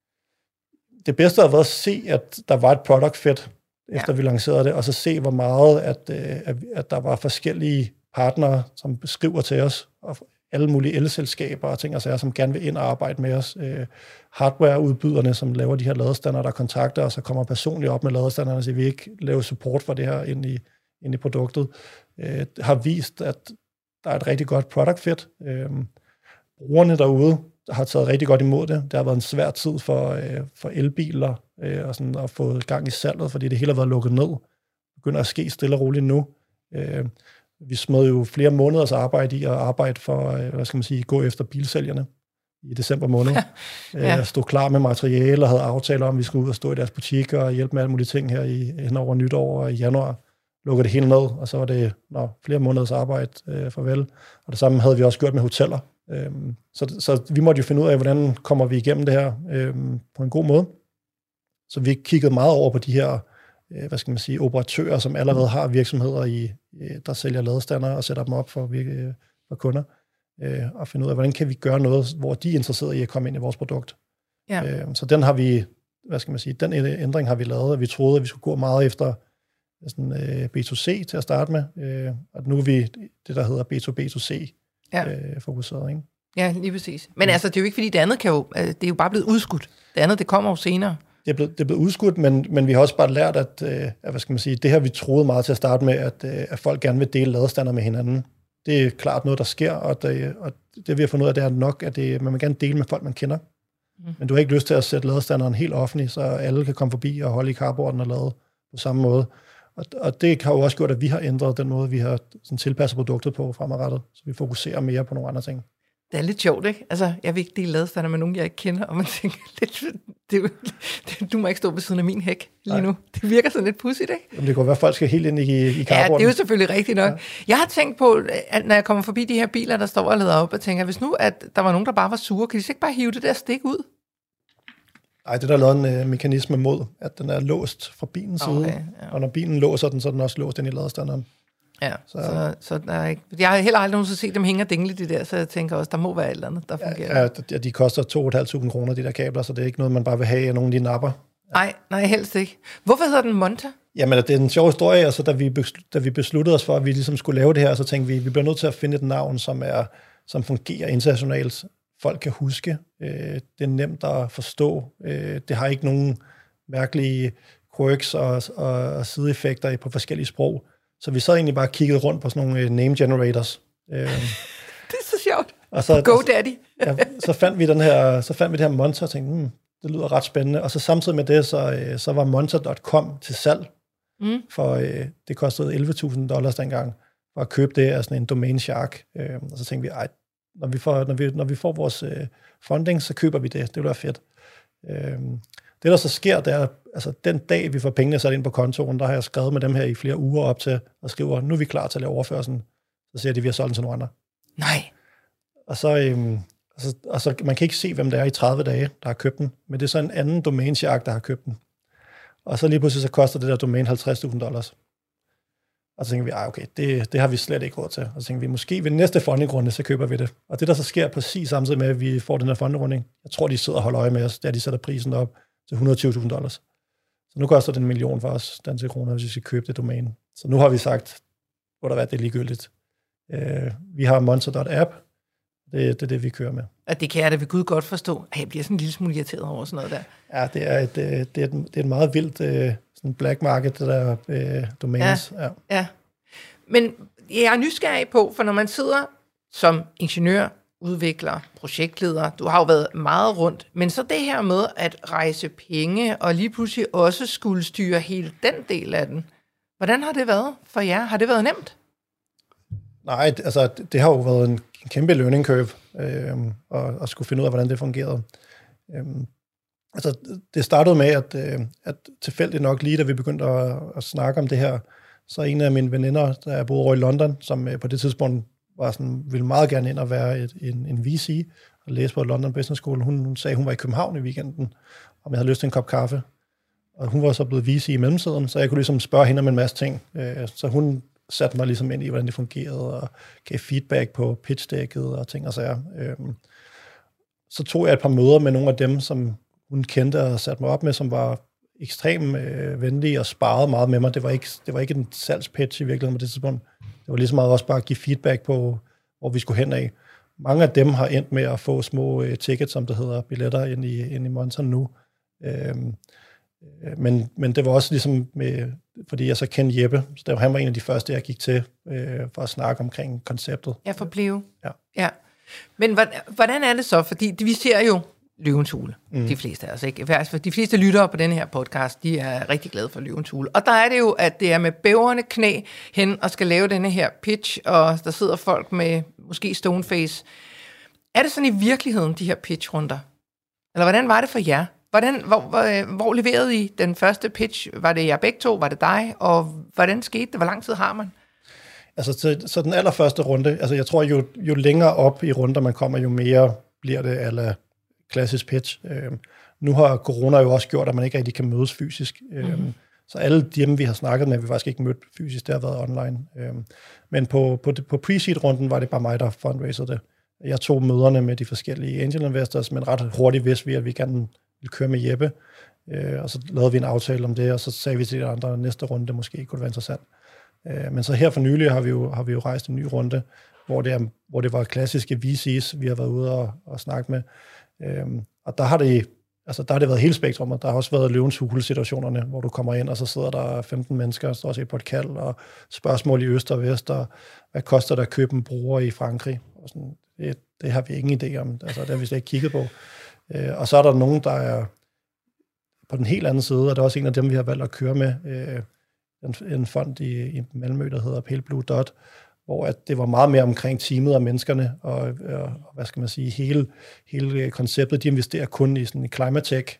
Det bedste har været at se, at der var et product fit, efter vi lancerede det, og så se, hvor meget, at der var forskellige partnere, som beskriver til os, og alle mulige elselskaber og ting og sager, som gerne vil ind og arbejde med os. Hardwareudbyderne, som laver de her ladestander, der kontakter os og kommer personligt op med ladestanderne, så vi ikke laver support for det her ind i produktet, har vist, at der er et rigtig godt product fit. Brugerne derude har taget rigtig godt imod det. Det har været en svær tid for elbiler og sådan at få gang i salget, fordi det hele har været lukket ned. Det begynder at ske stille og roligt nu. Vi smed jo flere måneders arbejde i at arbejde for, gå efter bilsælgerne i december måned. Stod klar med materiale og havde aftaler om, at vi skulle ud og stå i deres butikker og hjælpe med alle mulige ting her hen over nytår og i januar. Lukkede det hele ned, og så var det flere måneders arbejde farvel. Og det samme havde vi også gjort med hoteller. Så vi måtte jo finde ud af, hvordan kommer vi igennem det her på en god måde. Så vi kiggede meget over på de her operatører, som allerede har virksomheder, der sælger ladestander og sætter dem op for kunder. Og finde ud af, hvordan kan vi gøre noget, hvor de er interesserede i at komme ind i vores produkt. Ja. Så den har vi, den ændring har vi lavet, og vi troede, at vi skulle gå meget efter B2C til at starte med. Og nu er vi det, der hedder B2B2C fokuseret, ikke? Ja, lige præcis. Men altså, det er jo ikke, fordi det andet det er jo bare blevet udskudt. Det andet, det kommer jo senere. Det er blevet udskudt, men vi har også bare lært, at det her, vi troede meget til at starte med, at folk gerne vil dele ladestander med hinanden. Det er klart noget, der sker, og det vi har fundet ud af, det er nok, at man vil gerne dele med folk, man kender. Men du har ikke lyst til at sætte ladestanderen helt offentlig, så alle kan komme forbi og holde i carporten og lade på samme måde. Og det har jo også gjort, at vi har ændret den måde, vi har tilpasset produktet på fremadrettet, så vi fokuserer mere på nogle andre ting. Det er lidt sjovt, ikke? Altså, jeg vil ikke dele ladestander med nogen, jeg ikke kender, og man tænker lidt, du må ikke stå ved siden af min hæk lige nu. Det virker sådan lidt pudsigt, ikke? Jamen, det kunne være, at folk skal helt ind i carporten. Ja, det er jo selvfølgelig rigtigt nok. Ja. Jeg har tænkt på, at når jeg kommer forbi de her biler, der står og lader op, og tænker, hvis nu, at der var nogen, der bare var sure, kan de så ikke bare hive det der stik ud? Nej, det der er lavet en mekanisme mod, at den er låst fra bilens side, og når bilen låser den, så er den også låst ind i ladestanderen. Ja, så der er ikke... Jeg har heller aldrig nogensinde set dem hænge og dingle det der, så jeg tænker også, der må være et eller andet, der fungerer. Ja, de koster 2.500 kroner, de der kabler, så det er ikke noget, man bare vil have af nogen, de napper. Nej, helst ikke. Hvorfor hedder den Monta? Jamen, det er en sjov historie. Altså, da vi besluttede os for, at vi ligesom skulle lave det her, så tænkte vi bliver nødt til at finde et navn, som fungerer internationalt. Folk kan huske. Det er nemt at forstå. Det har ikke nogen mærkelige quirks og sideeffekter på forskellige sprog. Så vi sad egentlig bare og kiggede rundt på sådan nogle name generators. Det er så sjovt. Og så, GoDaddy. så fandt vi det her Monta og tænkte, det lyder ret spændende. Og så samtidig med det, så var Monta.com til salg. For det kostede $11,000 dengang for at købe det af sådan en domain shark. Og så tænkte vi, når vi får vores funding, så køber vi det. Det vil være fedt. Det, der så sker, det er, altså den dag, vi får pengene sat ind på kontoen, der har jeg skrevet med dem her i flere uger op til, og skriver, nu er vi klar til at lave overførslen. Så siger de, vi har solgt den til nogle andre. Nej. Og så man kan ikke se, hvem det er i 30 dage, der har købt den, men det er så en anden domænshark, der har købt den. Og så lige pludselig så koster det der domæne $50,000. Og så tænker vi, okay, det har vi slet ikke råd til. Og så tænker vi, måske ved næste fundingrunde, så køber vi det. Og det, der så sker præcis samtidig med, at vi får den her fundingrunde, jeg tror, de sidder og holder øje med os, da de sætter prisen op til $120,000. Så nu koster det $1 million for os, danske kroner, hvis vi skal købe det domæne. Så nu har vi sagt, det er ligegyldigt. Vi har Monta.app. Det er det, vi kører med. Og det kan jeg da ved Gud godt forstå. Jeg bliver sådan en lille smule irriteret over sådan noget der. Ja, det er et meget vildt sådan black market, det der domænes. Ja. Men jeg er nysgerrig på, for når man sidder som ingeniør, udvikler, projektleder, du har jo været meget rundt, men så det her med at rejse penge, og lige pludselig også skulle styre hele den del af den. Hvordan har det været for jer? Har det været nemt? Nej, altså det har jo været en kæmpe learning curve, og skulle finde ud af, hvordan det fungerede. Altså det startede med, at tilfældigt nok lige, da vi begyndte at snakke om det her, Så en af mine veninder, der boede over i London, som på det tidspunkt var sådan, ville meget gerne ind og være en VC og læse på London Business School. Hun sagde, hun var i København i weekenden, om jeg havde lyst til en kop kaffe. Og hun var så blevet VC i mellemtiden, så jeg kunne ligesom spørge hende om en masse ting. Så hun satte mig ligesom ind i, hvordan det fungerede, og gav feedback på pitch-dækket og ting og sager. Så tog jeg et par møder med nogle af dem, som hun kendte og satte mig op med, som var ekstremt venlige og sparede meget med mig. Det var ikke en salgspitch i virkeligheden på det tidspunkt. Det var lige så meget også bare at give feedback på, hvor vi skulle hen af. Mange af dem har endt med at få små tickets, som det hedder, billetter ind i Monta nu. Men det var også ligesom fordi jeg så kendte Jeppe, så han var en af de første, jeg gik til for at snakke omkring konceptet. Ja, for Pleo. Ja. Men hvordan er det så? Fordi vi ser jo Løvens Hule, de fleste af os, ikke? For de fleste lyttere på denne her podcast, de er rigtig glade for Løvens Hule. Og der er det jo, at det er med bæverne knæ hen og skal lave denne her pitch, og der sidder folk med måske stoneface. Er det sådan i virkeligheden, de her pitchrunder? Eller hvordan var det for jer? Hvor leverede I den første pitch? Var det jer begge to? Var det dig? Og hvordan skete det? Hvor lang tid har man? Altså, så den allerførste runde, altså jeg tror, jo længere op i runder man kommer, jo mere bliver det ala klassisk pitch. Nu har corona jo også gjort, at man ikke rigtig kan mødes fysisk. Så alle dem, vi har snakket med, vi faktisk ikke mødt fysisk, det har været online. Men på pre-seed-runden var det bare mig, der fundraisede det. Jeg tog møderne med de forskellige angel investors, men ret hurtigt vidste vi, at vi gerne ville køre med Jeppe. Og så lavede vi en aftale om det, og så sagde vi til de andre, at næste runde måske kunne være interessant. Men så her for nylig har vi jo rejst en ny runde, hvor det var klassiske VC's, vi har været ude og snakke med. Og der har det været hele spektrummet. Der har også været Løvens Hule-situationerne, hvor du kommer ind, og så sidder der 15 mennesker, og står også på et kald, og spørgsmål i øst og vest, og hvad koster der at købe en bruger i Frankrig? Og sådan, det har vi ingen idé om. Altså, det har vi slet ikke kigget på. Og så er der nogen, der er på den helt anden side, og det er også en af dem, vi har valgt at køre med, en fond i Malmø, der hedder Pale Blue Dot, hvor at det var meget mere omkring teamet og menneskerne, og hvad skal man sige, hele konceptet. De investerer kun i sådan en climate tech,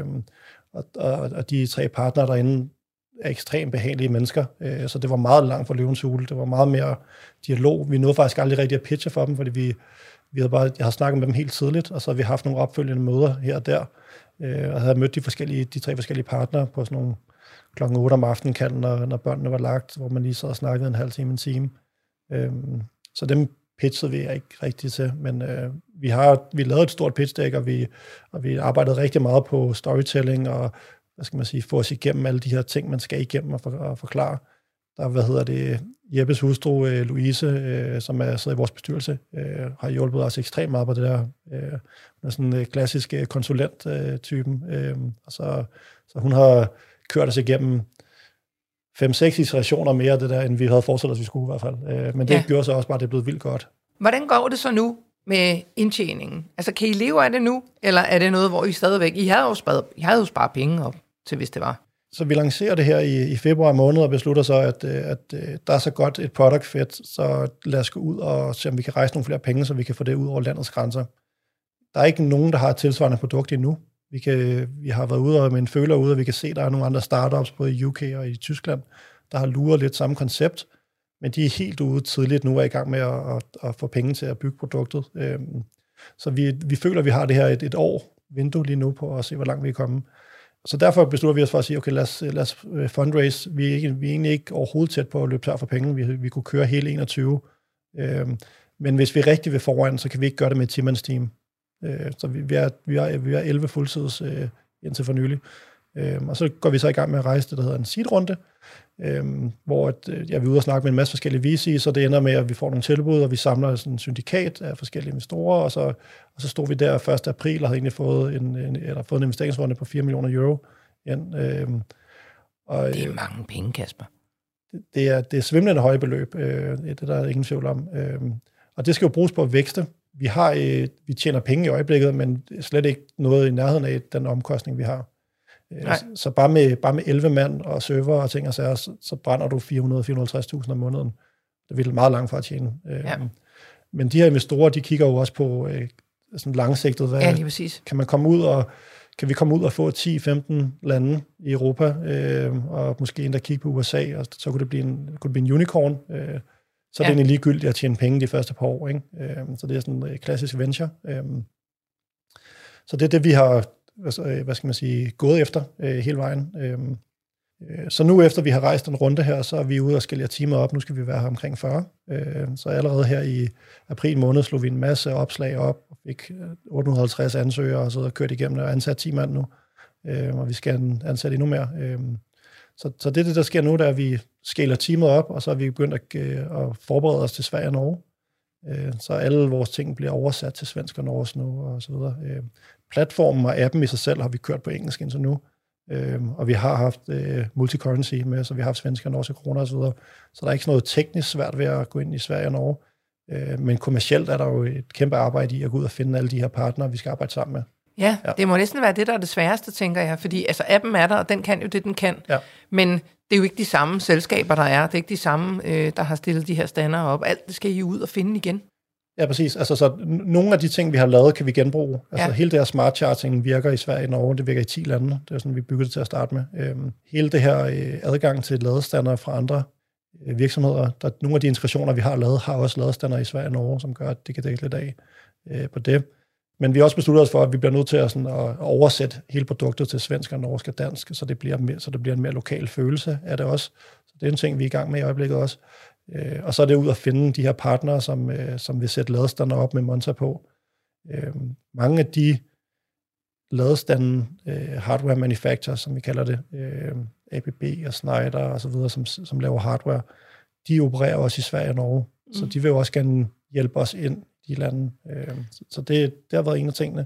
og de 3 partnere derinde er ekstremt behagelige mennesker, så det var meget langt fra Løvens Hule. Det var meget mere dialog. Vi nåede faktisk aldrig rigtig at pitche for dem, fordi jeg har snakket med dem helt tidligt, og så har vi haft nogle opfølgende møder her og der, og havde mødt de 3 forskellige partnere på sådan nogle klokken 8 om aftenen kald, når børnene var lagt, hvor man lige sad og snakkede en halv time, en time. Så dem pitchede vi ikke rigtig til, men vi lavede et stort pitch deck, og vi arbejdede rigtig meget på storytelling, og hvad skal man sige, få os igennem alle de her ting, man skal igennem og forklare. Der, Jeppes hustru, Louise, som sidder i vores bestyrelse, har hjulpet os ekstremt meget på det der. Hun er sådan en klassisk konsulent-typen. Så hun har kørt os igennem 5-6 iterationer mere af det der, end vi havde forestillet os, vi skulle i hvert fald. Men det gjorde så også bare, at det er blevet vildt godt. Hvordan går det så nu med indtjeningen? Altså, kan I leve af det nu, eller er det noget, hvor I stadigvæk... I havde jo sparet penge op til, hvis det var. Så vi lancerer det her i februar måned, og beslutter så, at der er så godt et product fit, så lad os gå ud og se, om vi kan rejse nogle flere penge, så vi kan få det ud over landets grænser. Der er ikke nogen, der har et tilsvarende produkt endnu. Vi har været ude med en føler ude, og vi kan se, at der er nogle andre startups, både i UK og i Tyskland, der har luret lidt samme koncept, men de er helt ude tidligt nu, er i gang med at få penge til at bygge produktet. Så vi føler, at vi har det her et år vindue lige nu på at se, hvor langt vi er kommet. Så derfor beslutter vi os for at sige, okay, lad os fundraise. Vi er egentlig ikke overhovedet tæt på at løbe tør for penge. Vi kunne køre hele 21. Men hvis vi rigtig vil foran, så kan vi ikke gøre det med et 10-mands-team. Så vi er 11 fuldtids indtil for nylig. Og så går vi så i gang med at rejse det, der hedder en seed-runde, hvor vi er ude og snakke med en masse forskellige VC'er, så det ender med, at vi får nogle tilbud, og vi samler sådan en syndikat af forskellige investorer, og så stod vi der 1. april og havde egentlig fået en investeringsrunde på 4 millioner euro. Det er mange penge, Kasper. Det er svimlende høje beløb, det der er ingen tvivl om. Og det skal jo bruges på at vækste. Vi tjener penge i øjeblikket, men slet ikke noget i nærheden af den omkostning, vi har. Så bare med 11 mand og server og ting og sager, så brænder du 400-450.000 om måneden. Det vil meget langt fra at tjene. Men de her investorer, de kigger jo også på sådan langsigtet, lige præcis. Kan man komme ud og kan vi komme ud og få 10-15 lande i Europa, og måske endda kigge på USA, og så kunne det blive en unicorn. Så er det egentlig ligegyldigt at tjene penge de første par år. Ikke? Så det er sådan en klassisk venture. Så det er det, vi har gået efter hele vejen. Så nu efter vi har rejst en runde her, så er vi ude og skælde teamet op. Nu skal vi være her omkring 40. Så allerede her i april måned slog vi en masse opslag op, og fik 850 ansøgere, og så har kørt igennem og ansat 10 mand nu. Og vi skal ansætte endnu mere. Så det er det, der sker nu, at vi skæler teamet op, og så er vi begyndt at forberede os til Sverige og Norge. Så alle vores ting bliver oversat til svensk og norsk nu, og så videre. Platformen og appen i sig selv har vi kørt på engelsk indtil nu. Og vi har haft multicurrency med, så vi har haft svenske og norske kroner og så videre. Så der er ikke sådan noget teknisk svært ved at gå ind i Sverige og Norge. Men kommercielt er der jo et kæmpe arbejde i at gå ud og finde alle de her partnere, vi skal arbejde sammen med. Ja, det må næsten være det, der er det sværeste, tænker jeg. Fordi altså, appen er der, og den kan jo det, den kan. Ja. Men det er jo ikke de samme selskaber, der er. Det er ikke de samme, der har stillet de her standarder op. Alt det skal I ud og finde igen. Ja, præcis. Altså, så nogle af de ting, vi har lavet, kan vi genbruge. Altså, hele det her smart charging virker i Sverige og Norge. Det virker i 10 lande. Det er sådan, vi bygger det til at starte med. Hele det her adgang til ladestander fra andre virksomheder. Nogle af de integrationer, vi har lavet, har også ladestander i Sverige og Norge, som gør, at det kan dække lidt af på det. Men vi har også besluttet os for, at vi bliver nødt til at oversætte hele produktet til svensk og norsk og dansk, så det bliver en mere lokal følelse af det også. Så det er en ting, vi er i gang med i øjeblikket også. Og så er det ud at finde de her partnere, som vil sætte ladestander op med Monta på. Mange af de ladestande, hardware manufacturers, som vi kalder det, ABB og Schneider og så videre, som laver hardware, de opererer også i Sverige og Norge. Så de vil jo også gerne hjælpe os ind i de lande. Så det har været en af tingene.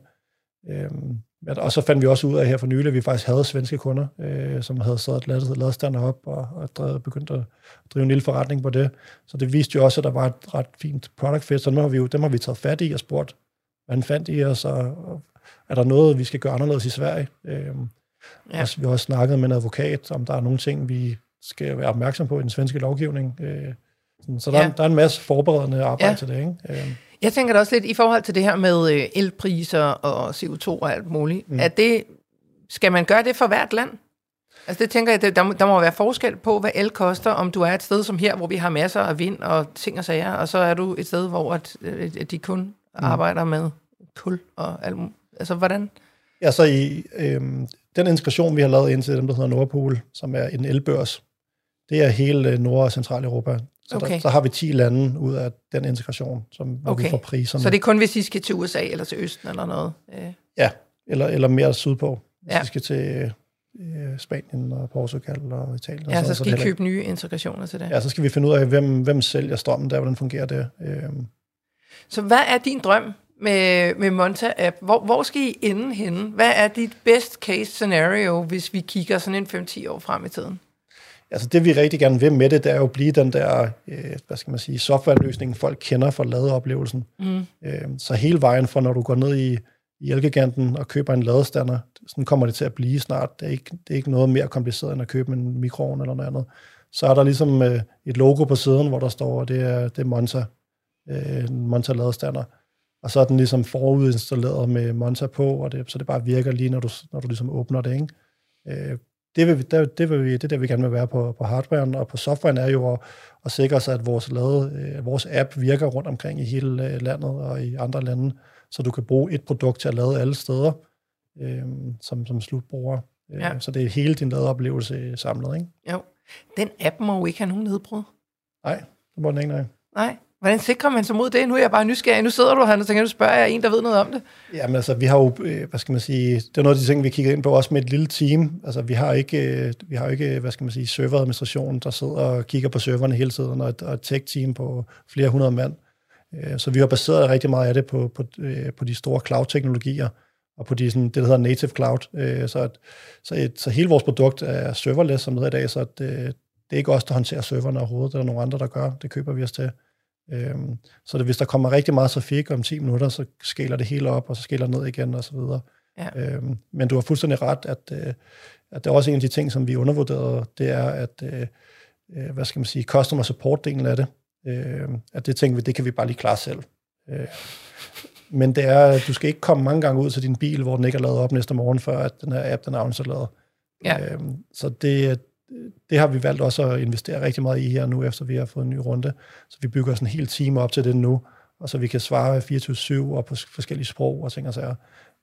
Og så fandt vi også ud af her for nylig, at vi faktisk havde svenske kunder, som havde sat ladestander op og begyndt at drive en lille forretning på det. Så det viste jo også, at der var et ret fint product fit, så dem har vi taget fat i og spurgt, hvad fandt i os, og er der noget, vi skal gøre anderledes i Sverige? Vi har også snakket med en advokat, om der er nogle ting, vi skal være opmærksom på i den svenske lovgivning. Så der er en masse forberedende arbejde til det, ikke? Jeg tænker da også lidt i forhold til det her med elpriser og CO2 og alt muligt. Skal man gøre det for hvert land? Altså det tænker jeg, der må være forskel på, hvad el koster, om du er et sted som her, hvor vi har masser af vind og ting og sager, og så er du et sted, hvor at de kun arbejder med kul og alt muligt. Altså hvordan? Ja, så i den integration, vi har lavet ind til dem, der hedder Nordpool, som er en elbørs, det er hele Nord- og Centraleuropa. Så har vi 10 lande ud af den integration, hvor vi får priserne. Så det er kun, hvis I skal til USA eller til Østen eller noget? Ja, eller mere sydpå. Hvis vi skal til Spanien og Portugal og Italien. Ja, så skal I købe nye integrationer til det. Ja, så skal vi finde ud af, hvem sælger strømmen der, hvordan fungerer det. Så hvad er din drøm med Monta App? Hvor skal I ende henne? Hvad er dit best case scenario, hvis vi kigger sådan en 5-10 år frem i tiden? Altså det, vi rigtig gerne vil med det er jo at blive den der, softwareløsning, folk kender for ladeoplevelsen. Så hele vejen fra, når du går ned i Elgiganten og køber en ladestander, sådan kommer det til at blive snart. Det er ikke noget mere kompliceret, end at købe en mikroovn eller noget andet. Så er der ligesom et logo på siden, hvor der står, at det er Monta, Monta ladestander. Og så er den ligesom forudinstalleret med Monta på, så det bare virker lige, når du ligesom åbner det, ikke? Det er det, vi gerne vil være på hardwaren, og på softwaren er jo at sikre sig, at vores app virker rundt omkring i hele landet og i andre lande, så du kan bruge et produkt til at lade alle steder som slutbruger. Så det er hele din ladeoplevelse samlet, ikke? Jo. Den app må jo ikke have nogen nedbrud. Nej, det må den ikke, nej. Hvordan sikrer man sig mod det? Nu er jeg bare nysgerrig. Nu sidder du her og tænker, du spørger jeg en, der ved noget om det. Jamen altså, vi har jo, det er noget af de ting, vi kigger ind på, også med et lille team. Altså, vi har ikke, serveradministration, der sidder og kigger på serverne hele tiden, og et tech-team på flere hundrede mand. Så vi har baseret rigtig meget af det på de store cloud-teknologier, og på det, der hedder native cloud. Så hele vores produkt er serverless, som det er i dag, så det er ikke os, der håndterer serverne overhovedet. Det er der nogle andre, der gør. Det køber vi os til. Så hvis der kommer rigtig meget trafik om 10 minutter, så skaler det hele op, og så skaler ned igen, og så videre. Ja. Men du har fuldstændig ret, at det er også en af de ting, som vi undervurderede, det er, at customer support-delen af det, at det tænker vi, det kan vi bare lige klare selv. Men det er, du skal ikke komme mange gange ud til din bil, hvor den ikke er lavet op næste morgen, før at den her app, den er installeret. Ja. Så det har vi valgt også at investere rigtig meget i her nu, efter vi har fået en ny runde. Så vi bygger sådan en hel team op til det nu, og så vi kan svare 24/7 og på forskellige sprog og ting og sager.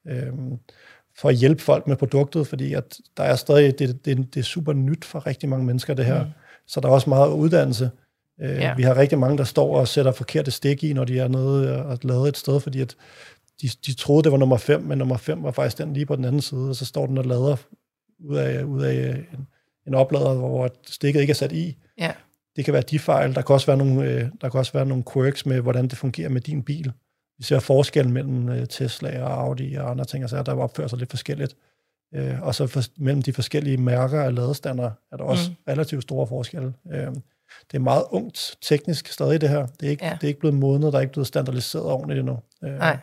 For at hjælpe folk med produktet, fordi at der er stadig, det er super nyt for rigtig mange mennesker, det her. Så der er også meget uddannelse. Vi har rigtig mange, der står og sætter forkerte stik i, når de er nede og lavet et sted, fordi at de troede, det var nummer 5, men nummer 5 var faktisk den lige på den anden side, og så står den og lader ud af en oplader, hvor stikket ikke er sat i. Ja. Det kan være de fejl. Der kan også være nogle quirks med, hvordan det fungerer med din bil. Vi ser forskellen mellem Tesla og Audi og andre ting, der opfører sig lidt forskelligt. Og så mellem de forskellige mærker af ladestander er der også relativt store forskelle. Det er meget ungt teknisk stadig det her. Det er ikke blevet modnet, der er ikke blevet standardiseret ordentligt endnu. Nej.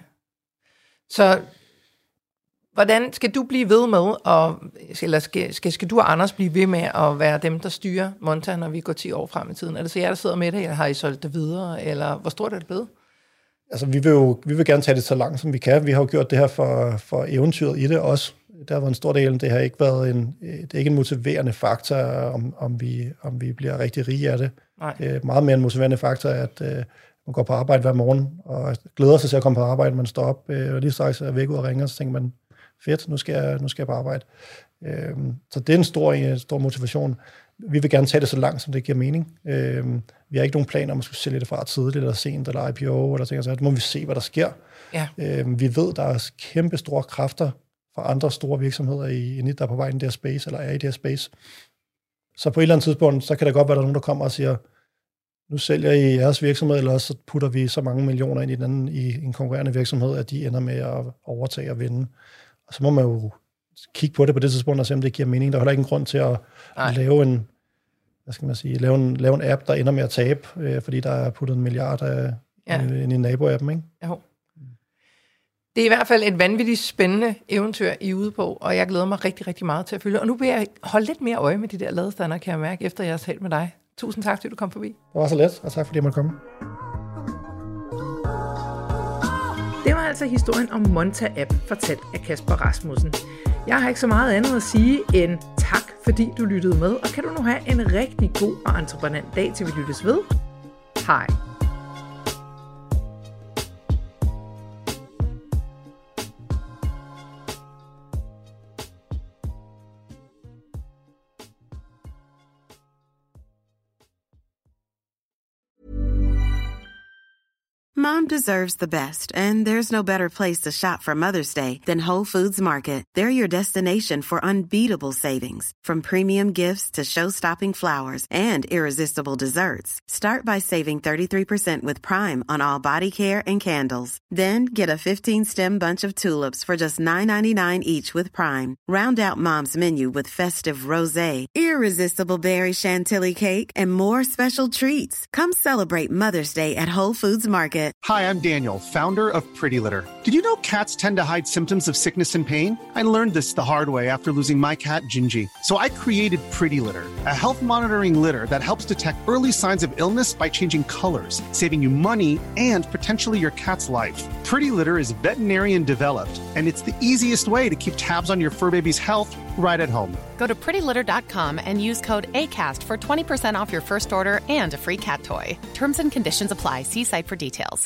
Så hvordan skal du blive ved med, eller skal du og Anders blive ved med at være dem, der styrer Monta, når vi går 10 år frem i tiden? Er det så jer, der sidder med det, eller har I solgt det videre, eller hvor stort er det blevet? Altså, vi vil gerne tage det så langt, som vi kan. Vi har jo gjort det her for eventyret i det også. Der har været en stor del, det har ikke været det er ikke en motiverende faktor, om vi bliver rigtig rige af det. Nej. Det er meget mere en motiverende faktor, at man går på arbejde hver morgen, og glæder sig til at komme på arbejde. Man står op, og lige straks er væk ud og ringer, så tænker man, fedt, nu skal jeg på arbejde. Så det er en stor motivation. Vi vil gerne tage det så langt, som det giver mening. Vi har ikke nogen planer om at skulle sælge det fra tidligt eller sent, eller IPO, eller ting. Så det må vi se, hvad der sker. Ja. Vi ved, der er kæmpe store kræfter fra andre store virksomheder, der er på vej i det her space, eller er i det her space. Så på et eller andet tidspunkt, så kan det godt være, der er nogen, der kommer og siger, nu sælger I jeres virksomhed, eller også putter vi så mange millioner ind i en konkurrerende virksomhed, at de ender med at overtage og vinde. Og så må man jo kigge på det på det tidspunkt, og se, om det giver mening. Der er heller ikke en grund til at lave en app, der ender med at tabe, fordi der er puttet 1 milliard ind i naboappen, ikke? Jo. Det er i hvert fald et vanvittigt spændende eventyr, I er ude på, og jeg glæder mig rigtig, rigtig meget til at følge. Og nu vil jeg holde lidt mere øje med de der ladestander, kan jeg mærke, efter jeg har talt med dig. Tusind tak, fordi du kom forbi. Det var så let, og tak fordi jeg måtte komme. Det var altså historien om Monta-app, fortalt af Kasper Rasmussen. Jeg har ikke så meget andet at sige end tak, fordi du lyttede med, og kan du nu have en rigtig god og entreprenant dag, til vi lyttes ved. Hej. Mom deserves the best, and there's no better place to shop for Mother's Day than Whole Foods Market. They're your destination for unbeatable savings, from premium gifts to show-stopping flowers and irresistible desserts. Start by saving 33% with Prime on all body care and candles. Then get a 15-stem bunch of tulips for just $9.99 each with Prime. Round out Mom's menu with festive rosé, irresistible berry chantilly cake, and more special treats. Come celebrate Mother's Day at Whole Foods Market. Hi, I'm Daniel, founder of Pretty Litter. Did you know cats tend to hide symptoms of sickness and pain? I learned this the hard way after losing my cat, Gingy. So I created Pretty Litter, a health monitoring litter that helps detect early signs of illness by changing colors, saving you money and potentially your cat's life. Pretty Litter is veterinarian developed, and it's the easiest way to keep tabs on your fur baby's health right at home. Go to prettylitter.com and use code ACAST for 20% off your first order and a free cat toy. Terms and conditions apply. See site for details.